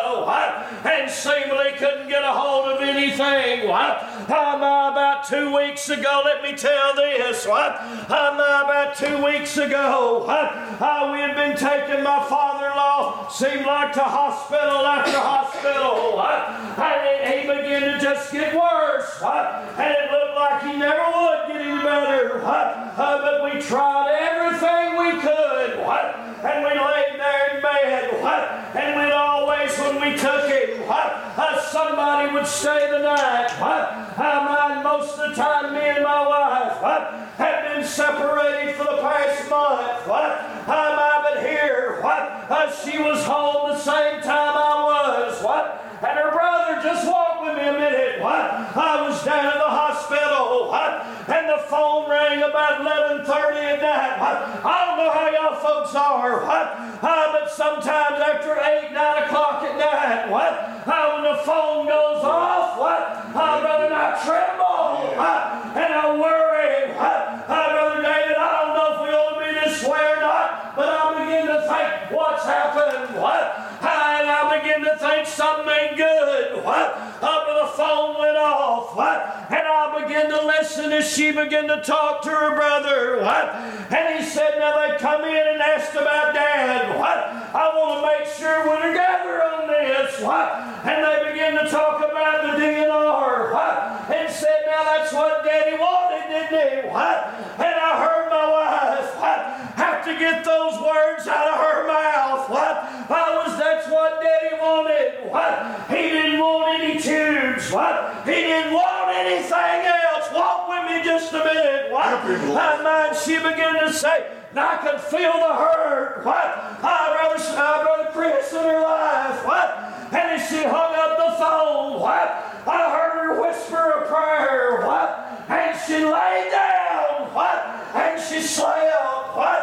seemingly couldn't get a hold of anything. What? Um, about two weeks ago, let me tell this. What? Um, about two weeks ago, what? Uh, we had been taking my father-in-law, seemed like to hospital after hospital. What? And it, he began to just get worse. What? And it looked like he never would get any better. What? Uh, but we tried everything we could. What? And we laid there in bed. What? And we'd always, when we took him, what? Uh, somebody would stay the night. What? Uh, most of the time, me and my wife, what? Had been separated for the past month. What? Uh, but here, what? Uh, she was home the same time I was. What? And her brother just walked with me a minute. What? I was down at the hospital. What? And the phone rang about eleven thirty at night. What? I don't know how y'all folks are. What? Uh, but sometimes after eight, nine o'clock at night. What? Uh, when the phone goes off. What? Uh, brother, and I tremble. What? And I worry. What? Uh, brother David, I don't know if we ought to be this way or not. But I begin to think, what's happened? What? And I begin to think something ain't good. What? Up the phone went off. What? And I began to listen as she began to talk to her brother. What? And he said, now they come in and asked about Dad. What? I want to make sure we're together on this. What? And they began to talk about the D N R. What? And said, now that's what Daddy wanted, didn't he? What? And I heard my wife, what? Have to get those words out of her mouth. What? I was, that's what Daddy wanted. What? He didn't want any tubes. What? He didn't want anything else. Walk with me just a minute. What? My mind, she began to say, and I could feel the hurt. What? Ah, brother, ah, brother Chris in her life. What? And as she hung up the phone, what? I heard her whisper a prayer. What? And she lay down. What? And she slept. What?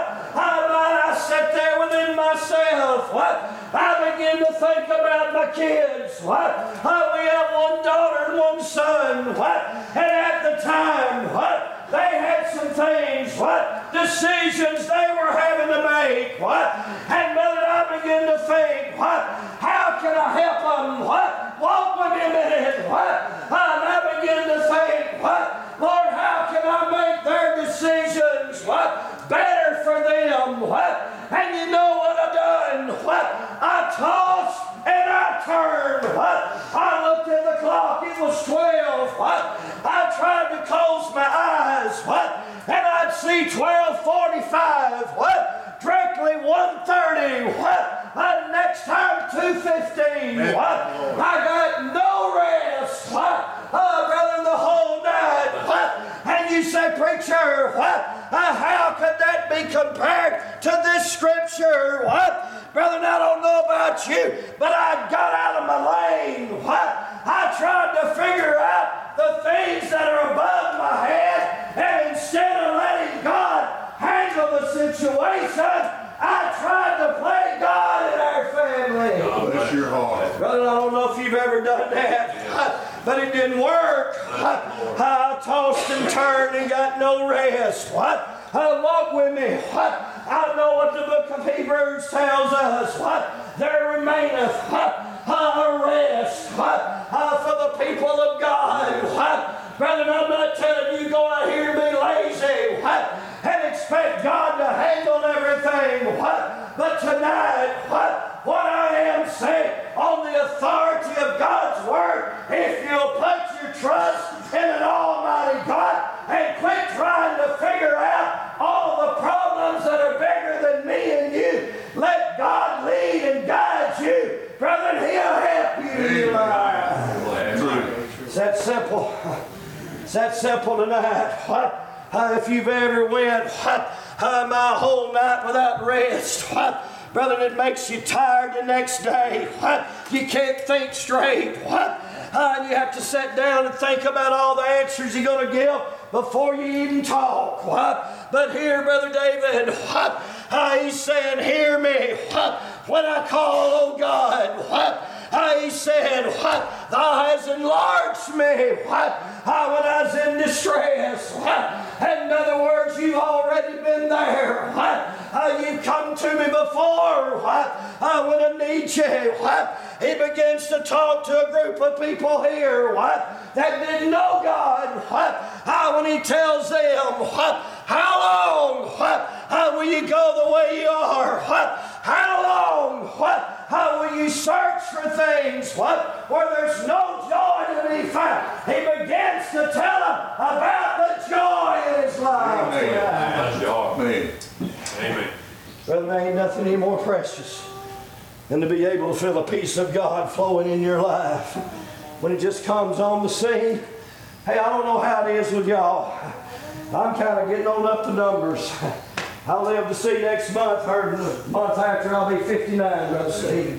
I, I sat there within myself. What? I began to think about my kids. What? Uh, we have one daughter and one son. What? And at the time, what? They had some things, what? Decisions they were having to make, what? And brother, I began to think, what? How can I help them, what? Walk with me a minute, what? And I began to think, what? Lord, how can I make their decisions, what? Better for them, what? And you know what I done, what? I tossed and I turned, what? I looked at the clock, it was twelve, what? I tried to close my eyes, what? And I'd see twelve forty-five, what? Directly one thirty, what? And next time two fifteen, what? I got no rest, what? Oh, brother, the whole night, what? And you say, preacher, what? Uh, how could that be compared to this scripture, what? Brother, I don't know about you, but I got out of my lane, what? I tried to figure out the things that are above my head, and instead of letting God handle the situation, I tried to play God in our family. God bless your heart. Brother, I don't know if you've ever done that, but it didn't work. I, I tossed and turned and got no rest. What? Uh, walk with me. What? I know what the book of Hebrews tells us. What? There remaineth what? A rest. What? Uh, for the people of God. What? Brother, I'm not telling you go out here and be lazy. What? And expect God to handle everything. What? But tonight, what? What I am saying on the authority of God's word, if you'll put your trust in an almighty God and quit trying to figure out all the problems that are bigger than me and you, let God lead and guide you. Brother, He'll help you. It's that simple. It's that simple tonight. What? Uh, if you've ever went what? Uh, my whole night without rest, what? Brother, it makes you tired the next day. What? You can't think straight. What? Uh, and you have to sit down and think about all the answers you're going to give before you even talk. What? But here, Brother David, what? Uh, he's saying, hear me. What? When I call, oh God, what? Uh, he said, what? What? Thou hast enlarged me. What? Uh, when I was in distress. What? In other words, you've already been there. What? Uh, you've come to me before. What? Uh, when I need you. What? He begins to talk to a group of people here. What? That didn't know God. What? Uh, when he tells them, what? How long? What? How will you go the way you are? What? How long? What? How will you search for things? What? Where there's no joy to be found. He begins to tell them about the joy in his life. Amen. Amen. Amen. Brother, there ain't nothing any more precious than to be able to feel the peace of God flowing in your life. When it just comes on the scene. Hey, I don't know how it is with y'all. I'm kind of getting on up the numbers. I'll live to see next month, or the month after I'll be fifty-nine, Brother Steve.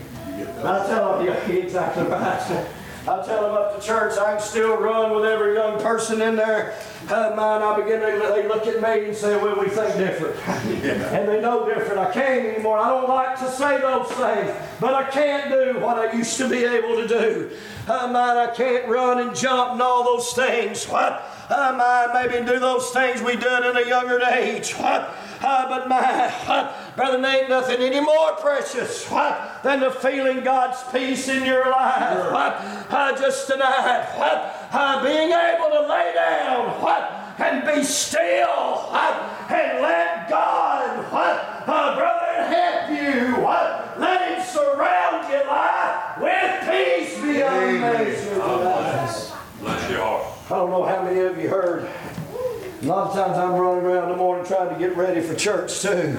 I tell them, yeah, exactly right. I tell them up to church, I can still run with every young person in there. Uh, mine, I begin to, they look at me and say, well, we think different. Yeah. And they know different. I can't anymore. I don't like to say those things, but I can't do what I used to be able to do. Uh, mine, I can't run and jump and all those things. What? Uh, mine, maybe do those things we did in a younger age. What? Uh, but my, what? Brother, there ain't nothing any more precious, what? Than the feeling God's peace in your life. Sure. What? Uh, just tonight, what? Uh, being able to lay down, what? And be still, what? And let God, what? Uh, brother, help you, what? Let Him surround your life with peace beyond measure. Bless. Bless your heart. I don't know how many of you heard. A lot of times I'm running around in the morning trying to get ready for church too.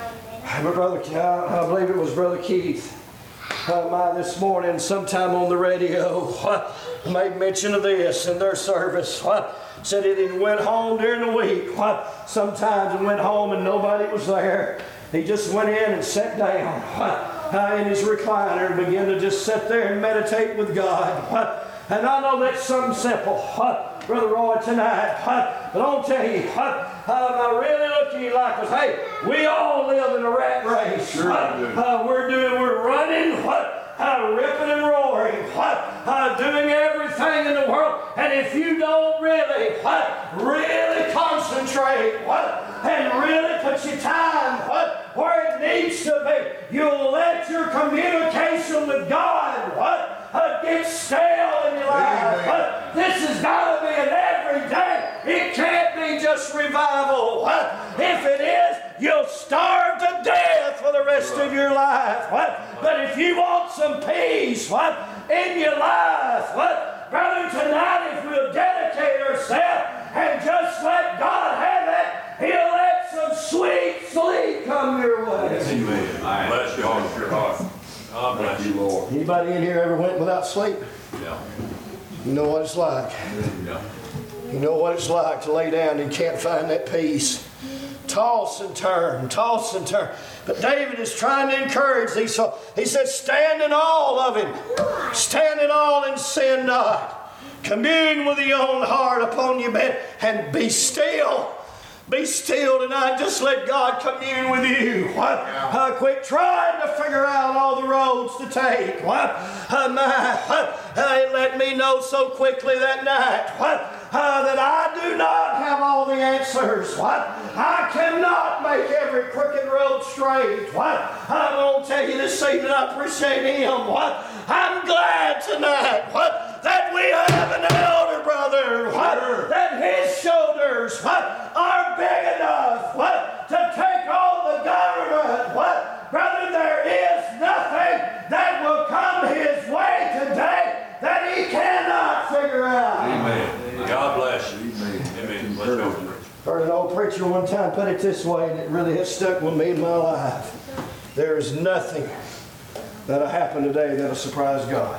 But brother, I believe it was Brother Keith, uh, my this morning, sometime on the radio, what, made mention of this in their service. What, said it he went home during the week. What, sometimes he went home and nobody was there. He just went in and sat down what, uh, in his recliner and began to just sit there and meditate with God. What, and I know that's something simple. What, Brother Roy, tonight, what, but I'll tell you, what, I'm really looking like us. Hey, we all live in a rat race. Sure what, do. uh, we're doing, we're running, what, uh, ripping and roaring, what, uh, doing everything in the world. And if you don't really, what, really concentrate, what, and really put your time, what, where it needs to be, you'll let your communication with God, what, uh, get stale in your life. What, this has got to be an everyday. It can't be just revival. What, if it is, you'll starve to death for the rest of your life. What, but if you want some peace, what, in your life, what, brother, tonight, if we'll dedicate ourselves and just let God have it, He'll let some sweet sleep come your way. Amen. Bless your heart, your heart. God bless you, Lord. Anybody in here ever went without sleep? Yeah. You know what it's like. Yeah. You know what it's like to lay down and can't find that peace. Toss and turn, toss and turn. But David is trying to encourage these. So he said, stand in awe of Him. Stand in awe and sin not. Commune with your own heart upon your bed and be still. Be still tonight. Just let God commune with you. What? Uh, quit trying to figure out all the roads to take. What? Uh, my, what? Uh, it let me know so quickly that night. What? Uh, that I do not have all the answers. What? I cannot make every crooked road straight. What? I'm going to tell you this evening, I appreciate Him. What? I'm glad tonight. What? That we have an elder brother. What? Sure. That his shoulders, what, are big enough, what, to take all the government. What? Brother, there is nothing that will come his way today that he cannot figure out. Amen. God bless you. Amen. Amen. Bless your heart. Heard an old preacher one time put it this way, and it really has stuck with me in my life. There is nothing that'll happen today that'll surprise God.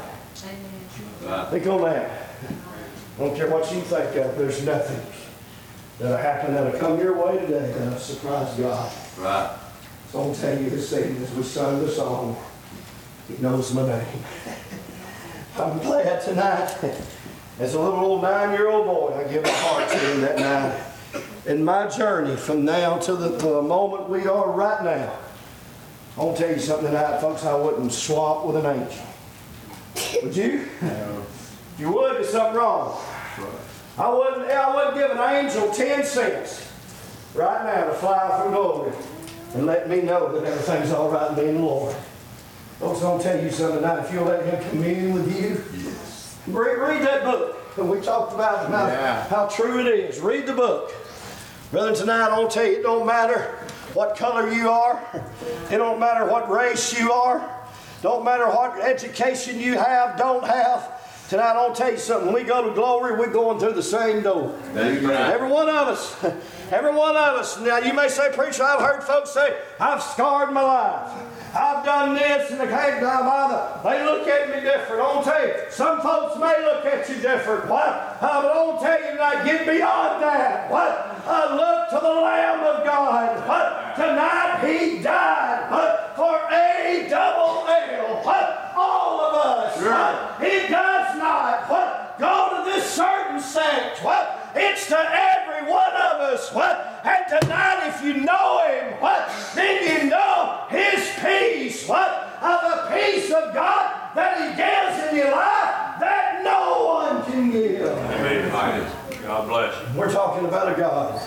Right. Think on that. I don't care what you think of. There's nothing that'll happen that'll come your way today that'll surprise God. Right. So I'm telling you this evening as we sung the song, He knows my name. I'm glad tonight. As a little old nine-year-old boy, I give my heart to Him that night. In my journey from now to the, to the moment we are right now, I want to tell you something tonight, folks, I wouldn't swap with an angel. Would you? No. If you would, there's something wrong. I wouldn't, I wouldn't give an angel ten cents right now to fly from glory and let me know that everything's all right in being the Lord. Folks, I'm going to tell you something tonight. If you'll let Him commune with you, yes. read, read that book. And we talked about how, yeah. how true it is. Read the book. Brother, tonight I'll tell you, it don't matter what color you are. It don't matter what race you are. Don't matter what education you have, don't have. Tonight I'll tell you something. When we go to glory, we're going through the same door. Amen. Every one of us. Every one of us. Now you may say, preacher, I've heard folks say, I've scarred my life. I've done this and I can't die either. They look at me different. I'll tell you, some folks may look at you different. What? Uh, but I'll tell you tonight, get beyond that. What? Uh, look to the Lamb of God. What? Tonight He died. What? For A double L. What? All of us. Sure. What? He does not. What? Go to this certain sect. What? It's to every one of us. What? And tonight, if you know Him, what? Then you know His peace. What? Of the peace of God that He gives in your life that no one can give. Amen. God bless you. We're talking about a God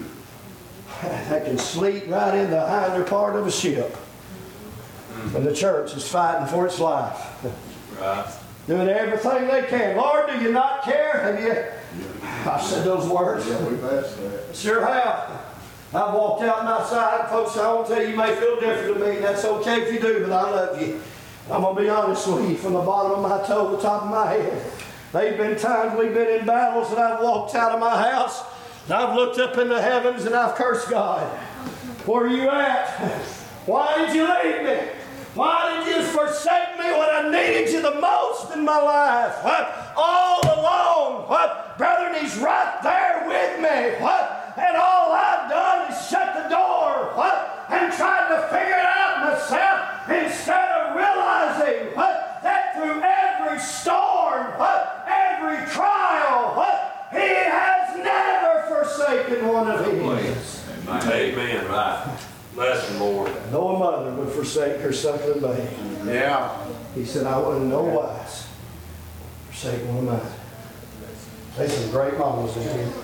that can sleep right in the hinder part of a ship. And the church is fighting for its life. Right. Doing everything they can. Lord, do you not care? Have you? I've said those words. Yeah, we've asked that. Sure have. I've walked out my side. Folks, I won't tell you, you may feel different to me. That's okay if you do, but I love you. I'm going to be honest with you. From the bottom of my toe to the top of my head. There've been times we've been in battles and I've walked out of my house and I've looked up in the heavens and I've cursed God. Where are you at? Why did you leave me? Why did you forsake me when I needed you the most in my life? What? All alone. What? Brethren, He's right there with me. What? And all I've done is shut the door. What? And tried to figure it out myself instead of realizing what? That through every storm, what? Every trial, what? He has never forsaken one of His. Amen. Right. Bless Him, Lord. No mother would forsake her suckling babe. Yeah. He said, I would in no wise forsake one of mine. There's some great mamas in here.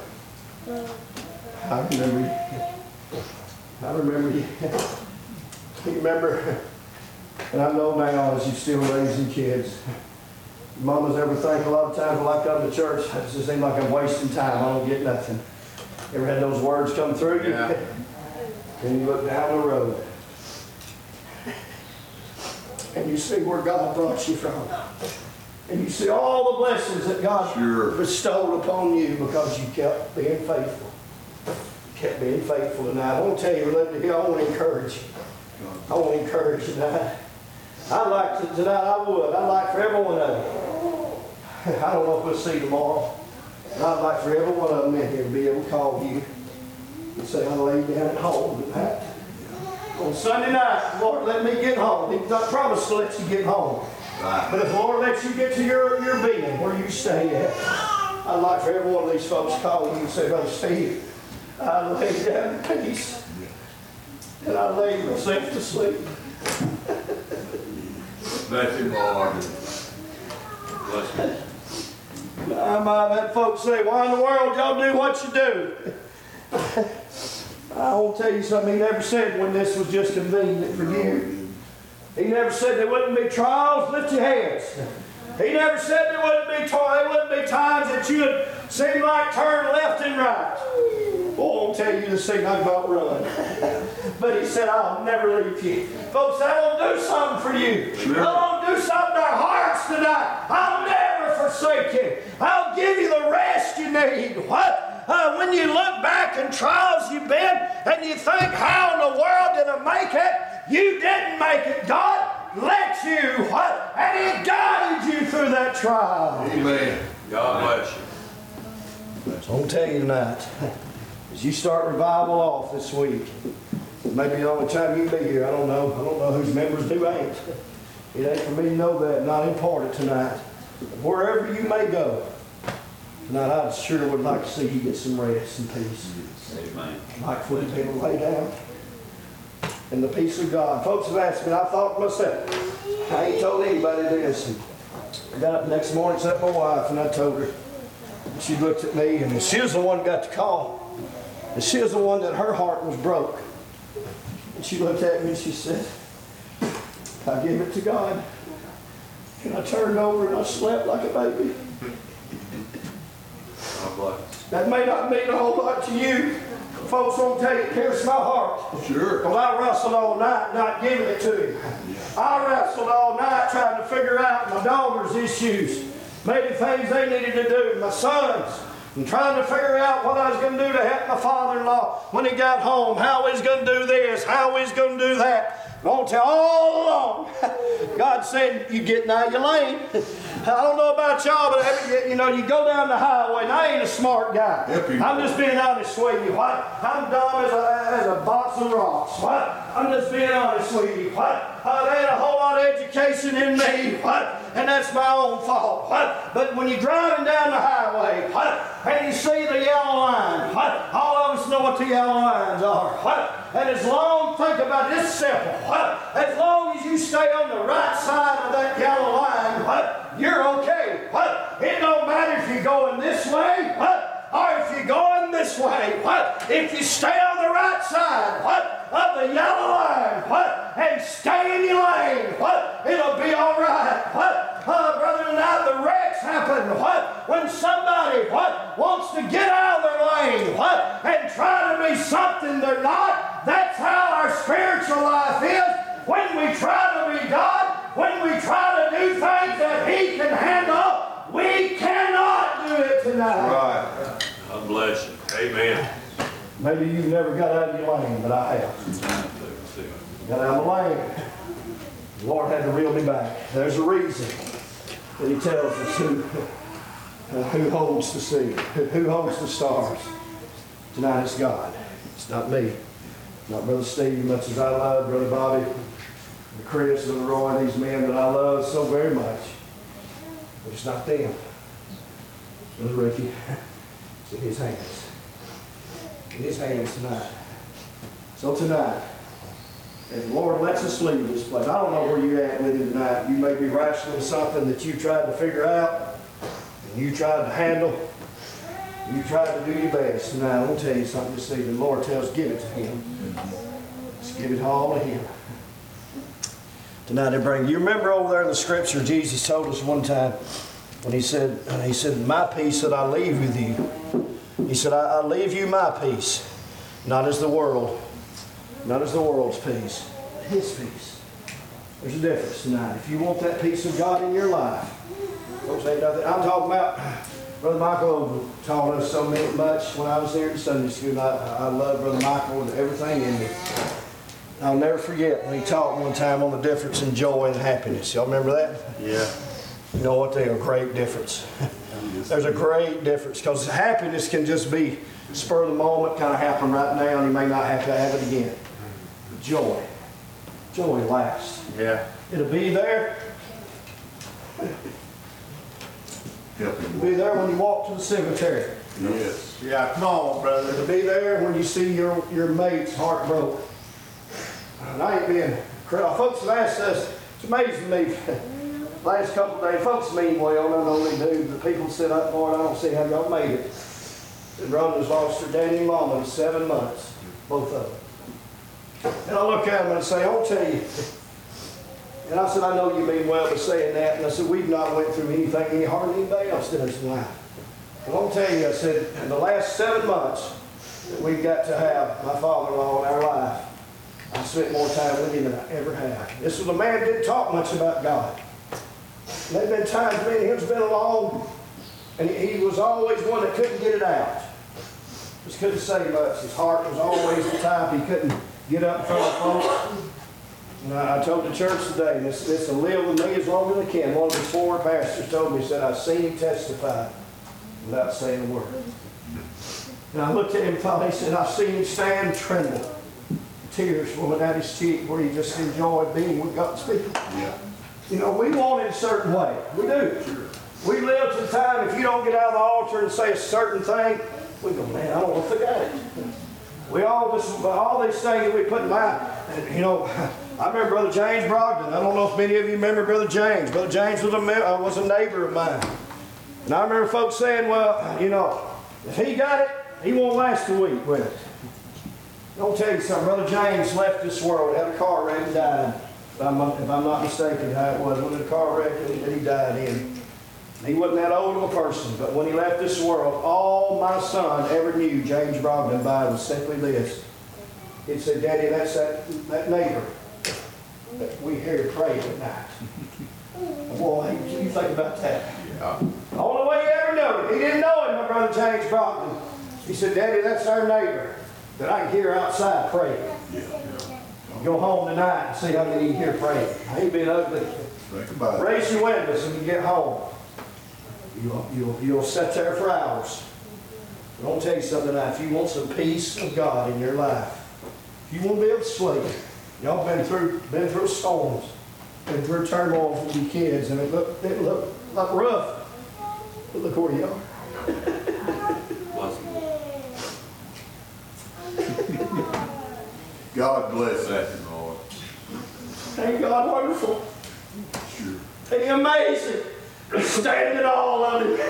I remember you. I remember you. You remember, and I know now as you're still raising kids, mamas ever think a lot of times when I come to church, it just seems like I'm wasting time. I don't get nothing. Ever had those words come through you? Yeah. And you look down the road and you see where God brought you from. And you see all the blessings that God sure. bestowed upon you because you kept being faithful. You kept being faithful tonight. I want to tell you, I want to encourage you. I want to encourage you tonight. I'd like to, tonight I would. I'd like for every one of you. I don't know if we'll see tomorrow. But I'd like for every one of them in here to be able to call you and say, I laid down at home tonight. On Sunday night, Lord, let me get home. He's not promised to let you get home. Right. But if the Lord lets you get to your, your being, where you stay at, I'd like for every one of these folks to call you and say, Brother Steve, I laid down in peace. And I laid myself to sleep. Bless Him, Lord. Bless Him. I might have folks say, why in the world y'all do what you do? I want to tell you something. He never said when this was just convenient for you. He never said there wouldn't be trials. Lift your hands. He never said there wouldn't be trials. There wouldn't be times that you would seem like turn left and right. Oh, I'll tell you the thing I about run. But He said, I'll never leave you. Folks, I will do something for you. Sure. I will do something to our hearts tonight. I'll never forsake you. I'll give you the rest you need. What? Uh, when you look back in trials you've been and you think, how in the world did I make it? You didn't make it. God let you. What? And He guided you through that trial. Amen. God bless you. So I'll tell you tonight, as you start revival off this week, maybe the only time you'll be here, I don't know. I don't know whose members do ain't. It ain't for me to know that. Not important tonight. But wherever you may go, tonight I sure would like to see you get some rest and peace. Amen. Like for the people lay down. And the peace of God. Folks have asked me, I thought to myself, I ain't told anybody this. I got up the next morning, sat with my wife, and I told her. She looked at me, and she was the one that got the call. And she was the one that her heart was broke. And she looked at me and she said, I gave it to God. And I turned over and I slept like a baby. That may not mean a whole lot to you. Folks won't tell you it pierced my heart. Sure. Because I wrestled all night not giving it to him. I wrestled all night trying to figure out my daughter's issues. Maybe things they needed to do, my sons. And trying to figure out what I was going to do to help my father-in-law when he got home. How he's going to do this, how he's going to do that. I won't tell all along. God said, you getting out of your lane. I don't know about y'all, but every, you know, you go down the highway, and I ain't a smart guy. I'm just being honest with you. What? I'm dumb as a, as a box of rocks. What? I'm just being honest with you. What? Uh, there ain't a whole lot of education in me. What? And that's my own fault. What? But when you're driving down the highway, what? And you see the yellow line, what? All of us know what the yellow lines are. What? And as long, think about this simple, what? As long as you stay on the right side of that yellow line, what? You're okay. What? It don't matter if you're going this way, what? Or if you're going this way, what? If you stay on the right side, what? Of the yellow line, what? And stay in your lane, what? It'll be all right, what? Uh, brother, tonight the wrecks happen, what? When somebody, what? Wants to get out of their lane, what? And try to be something they're not. That's how our spiritual life is. When we try to be God, when we try to do things that He can handle, we cannot do it tonight. Right. God bless you. Amen. Maybe you've never got out of your lane, but I have. Got out of my lane. The Lord had to reel me back. There's a reason that He tells us who, uh, who holds the sea, who holds the stars. Tonight it's God. It's not me. Not Brother Steve, much as I love Brother Bobby, and Chris, and Roy, these men that I love so very much. But it's not them. Brother Ricky, it's in His hands. In His hands tonight. So tonight, if the Lord lets us leave this place, I don't know where you're at with Him tonight. You may be wrestling something that you tried to figure out, and you tried to handle. You tried to do your best. Tonight, I want to tell you something this evening. The Lord tells us, give it to Him. Just give it all to Him. Tonight, I bring you remember over there in the Scripture, Jesus told us one time when He said, He said, my peace that I leave with you. He said, I, I leave you my peace, not as the world, not as the world's peace, but His peace. There's a difference tonight. If you want that peace of God in your life, folks, ain't nothing. I'm talking about Brother Michael taught us so much when I was there in Sunday school. I, I love Brother Michael and everything in me. I'll never forget when he taught one time on the difference in joy and happiness. Y'all remember that? Yeah. You know what? There's a great difference. There's a great difference because happiness can just be spur of the moment, kind of happen right now, and you may not have to have it again. Joy. Joy lasts. Yeah. It'll be there. It'll be there when you walk to the cemetery. Yes. Yeah, come on, brother. It'll be there when you see your, your mate's heart broke. And I ain't being critical. Folks have asked us, it's amazing to me, last couple of days, folks mean well, I know they do, but people sit up, Lord, I don't see how y'all made it. And Rhonda's lost her daddy and mama in seven months, both of them. And I look at them and say, I'll tell you. And I said, I know you mean well by saying that. And I said, we've not went through anything any harder than anybody else does in life. But I'll tell you, I said, in the last seven months that we've got to have my father-in-law in our life, I spent more time with him than I ever have. This was a man who didn't talk much about God. There have been times me and him's been along, and he was always one that couldn't get it out. Just couldn't say much. His heart was always the type he couldn't get up in front of folks. And I, I told the church today, this, this will live with me as long as I can. One of the former pastors told me, he said, I've seen him testify without saying a word. And I looked at him and thought, he said, I've seen him stand and tremble. Tears rolling down his cheek where he just enjoyed being with God's people. Yeah. You know, we want it a certain way. We do. Sure. We live to the time, if you don't get out of the altar and say a certain thing, we go, man, I don't know if I got it. We all just, all these things that we put in mind, you know, I remember Brother James Brogdon. I don't know if many of you remember Brother James. Brother James was a, uh, was a neighbor of mine. And I remember folks saying, well, you know, if he got it, he won't last a week with it. I'll tell you something. Brother James left this world, had a car wreck and died. If I'm, if I'm not mistaken, how it was. When the car wreck that he died in. He wasn't that old of a person, but when he left this world, all my son ever knew James Brogdon by was simply this. He'd say, Daddy, that's that, that neighbor that we hear pray at night. Boy, you think about that. Yeah. The only way he ever knew him, he didn't know him, my brother James Brogdon. He said, Daddy, that's our neighbor that I can hear outside praying. Yeah. Yeah. Go home tonight and see how many you hear praying. I ain't been ugly. Think about it. Raise your windows when you get home. You'll, you'll, you'll sit there for hours. But I'll tell you something tonight. If you want some peace of God in your life, if you want to be able to sleep, y'all been through been through storms, been through turmoil with your kids, and it looked it looked like rough. But look where you are. God bless that, Lord. Ain't God wonderful? Sure. Ain't he amazing? Stand in all of him.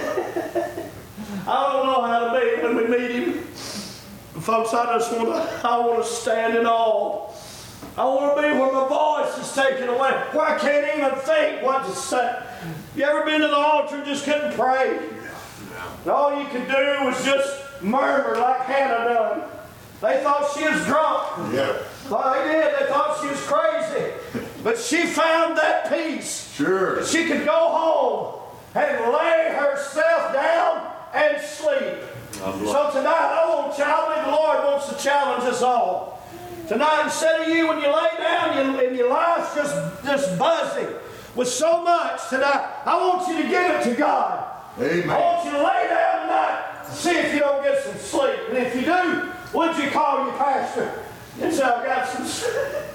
I don't know how to be when we meet him. Folks, I just want to, I want to stand in awe. I want to be where my voice is taken away, where I can't even think what to say. You ever been to the altar and just couldn't pray? And all you could do was just murmur like Hannah done. They thought she was drunk. Yeah. Well, they did. They thought she was crazy. But she found that peace. Sure. She could go home and lay herself down and sleep. So tonight, I want to challenge, the Lord wants to challenge us all. Tonight, instead of you, when you lay down you, and your life's just, just buzzing with so much tonight, I want you to give it to God. Amen. I want you to lay down tonight and see if you don't get some sleep. And if you do, would you call your pastor and say, I've got some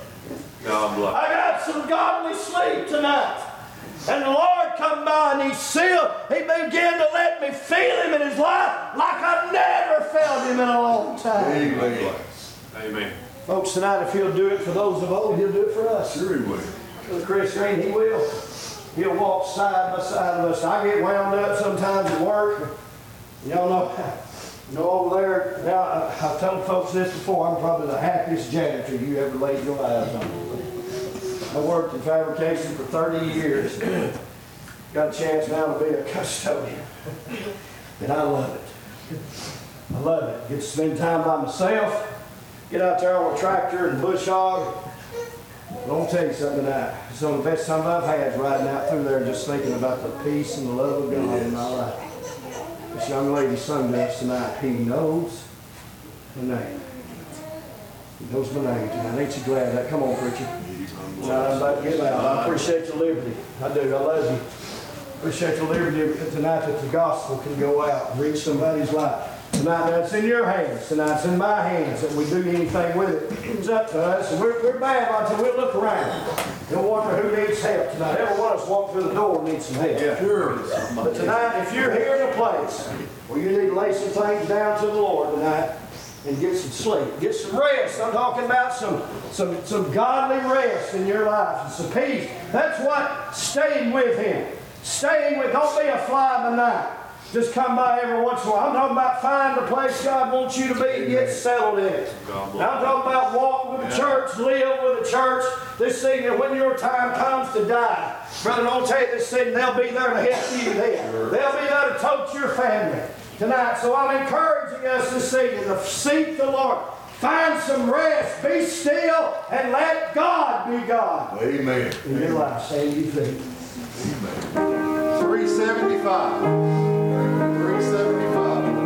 I got some godly sleep tonight. And the Lord come by and he sealed, he began to let me feel him in his life like I never felt him in a long time. Amen. Amen. Folks, tonight if he'll do it for those of old, he'll do it for us. Sure he will. Brother Chris Green, he will. He'll walk side by side of us. I get wound up sometimes at work. Y'all know, you know over there, now I, I've told folks this before, I'm probably the happiest janitor you ever laid your eyes on. I worked in fabrication for thirty years. Got a chance now to be a custodian. And I love it. I love it. Get to spend time by myself. Get out there on a tractor and bush hog. But I'll tell you something tonight. It's one of the best times I've had riding out through there just thinking about the peace and the love of God in my life. This young lady sung to us tonight. He knows my name. He knows my name tonight. Ain't you glad that? Come on, preacher. Tonight I'm about to get out. I appreciate your liberty. I do. I love you. Appreciate your liberty tonight that the gospel can go out and reach somebody's life. Tonight that's in your hands. Tonight it's in my hands that we do anything with it. It's up to us. And we're, we're bad until we look around. You'll wonder who needs help tonight. Every one of us walk through the door and needs some help. Yeah. Sure. But tonight, if you're here in a place where you need to lay some things down to the Lord tonight, and get some sleep, get some rest. I'm talking about some, some, some godly rest in your life and some peace. That's what staying with Him. Staying with, don't be a fly by night. Just come by every once in a while. I'm talking about finding the place God wants you to be and get settled in it. I'm talking about walk with the church, live with the church. This thing that when your time comes to die, brother, don't tell you this thing, they'll be there to help you then. They'll be there to tote your family tonight. So I'm encouraging us this evening to seek the Lord. Find some rest. Be still and let God be God. Amen. In your life, stand you feet. Amen. three seventy-five. three seventy-five at the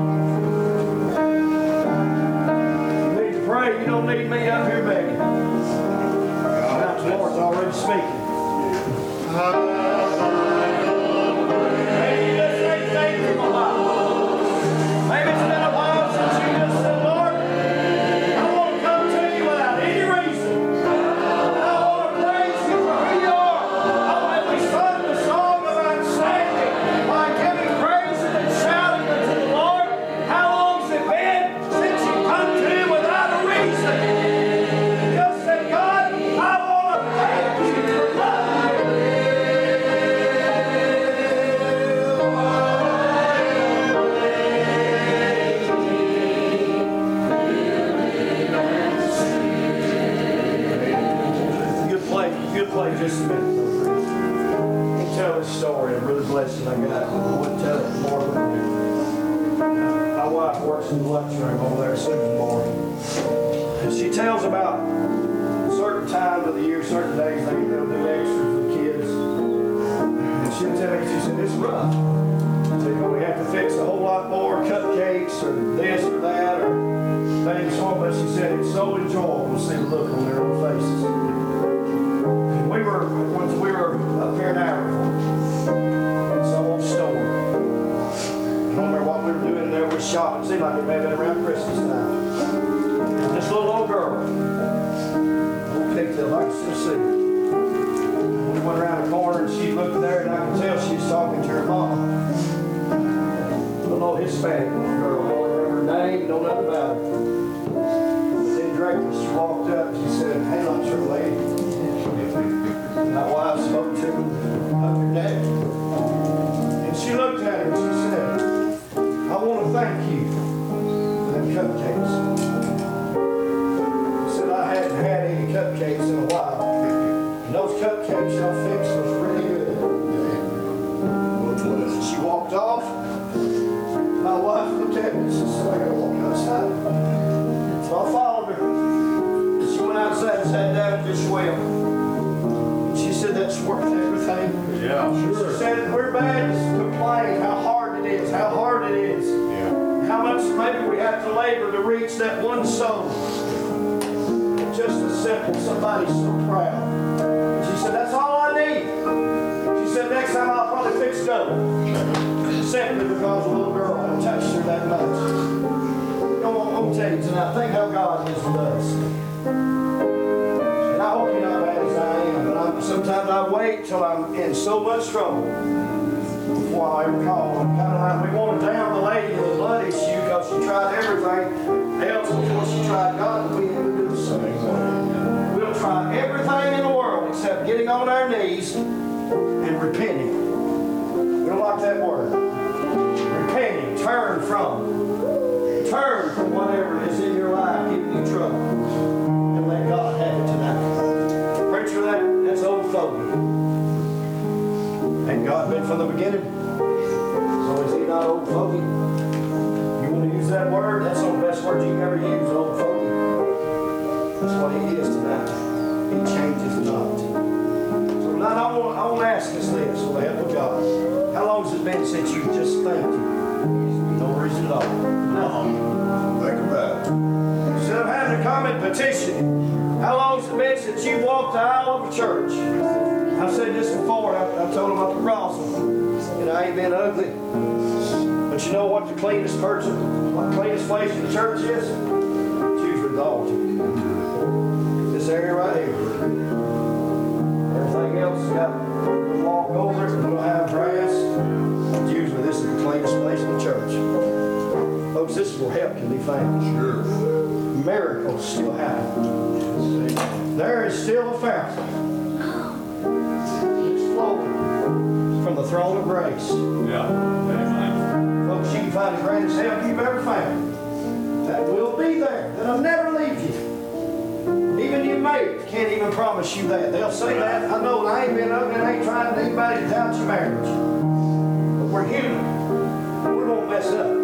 bottom. You need to pray. You don't need me up here begging. Now the Lord's already speaking. Maybe you just ain't thankful a lot. Maybe it's been a while since you just said, Lord, I want to come to you without any reason. I want to praise you for who you are. I want to sing the song of our Savior by giving in the lunchroom over there, Susan Moore. And she tells about certain times of the year, certain days, they, they'll do extras for kids. And she'll tell me, she said, it's rough. So, you know, we have to fix a whole lot more cupcakes or this or that or things on, but she said it's so enjoyable to see the look on their own faces. And we were, once we were up here in Iberville, in some old store. I don't remember what we were doing there, we were shopping. It seemed like it may have been around Christmas time. And this little old girl, old pigtail, I can still see her. We went around the corner and she looked there and I could tell she was talking to her mama. Little old Hispanic little girl, I don't remember her name, know nothing about her. But then directly she walked up and she said, hey, lunch her lady. And my wife spoke to her up her neck. And she looked at her and she said, I want to thank you for them cupcakes. She said, I hadn't had any cupcakes in a while. And those cupcakes y'all fixed was really good. And she walked off. My wife looked at me and she said, I gotta walk outside. So I followed her. She went outside and sat down and just wept. She said that's worth everything. Yeah, She said we're bad to complain how hard it is, how hard it is. Yeah. How much maybe we have to labor to reach that one soul. Just as simple, somebody's so proud. She said, that's all I need. She said, next time I'll probably fix dough. Simply because a little girl had touched her that much. Come on, I'm tell you tonight, think how God is with us. And I hope you're not bad as I am, but I'm, sometimes I wait till I'm in so much trouble before I ever call. I'm kind of like we want to down the lady with a blood issue because she tried everything else before she tried God, and we never do the same. We'll try everything in the world except getting on our knees and repenting. We don't like that word. Repenting, turn from. Turn from whatever is in your life giving you trouble. And let God have it tonight. Preacher, that, that's old fogey. Ain't God been from the beginning? So is he not old fogey? You want to use that word? That's the best word you can ever use, old fogey. That's what he is tonight. He changes not. So tonight I want, I want to ask us this with the help of God. How long has it been since you just thanked him? No reason at all. No. Think about it. Instead of having a comment petition, how long has it been since you walked the aisle of a church? I've said this before, I, I told them up at Roswell. You know, I ain't been ugly. But you know what the cleanest person, what the cleanest place in the church is? It's usually the altar. This area right here. Everything else has got, we'll walk over it, we'll have grass. Usually this is the cleanest place in the church. Folks, this is where help can be found. Sure. Miracles still happen. There is still a fountain. It's flowing from the throne of grace. Yeah. Folks, you can find the greatest help you've ever found. That will be there. That'll never leave you. Even your mate can't even promise you that. They'll say that. I know I ain't been ugly and I ain't trying to anybody to doubt your marriage. But we're human. We're going to mess up.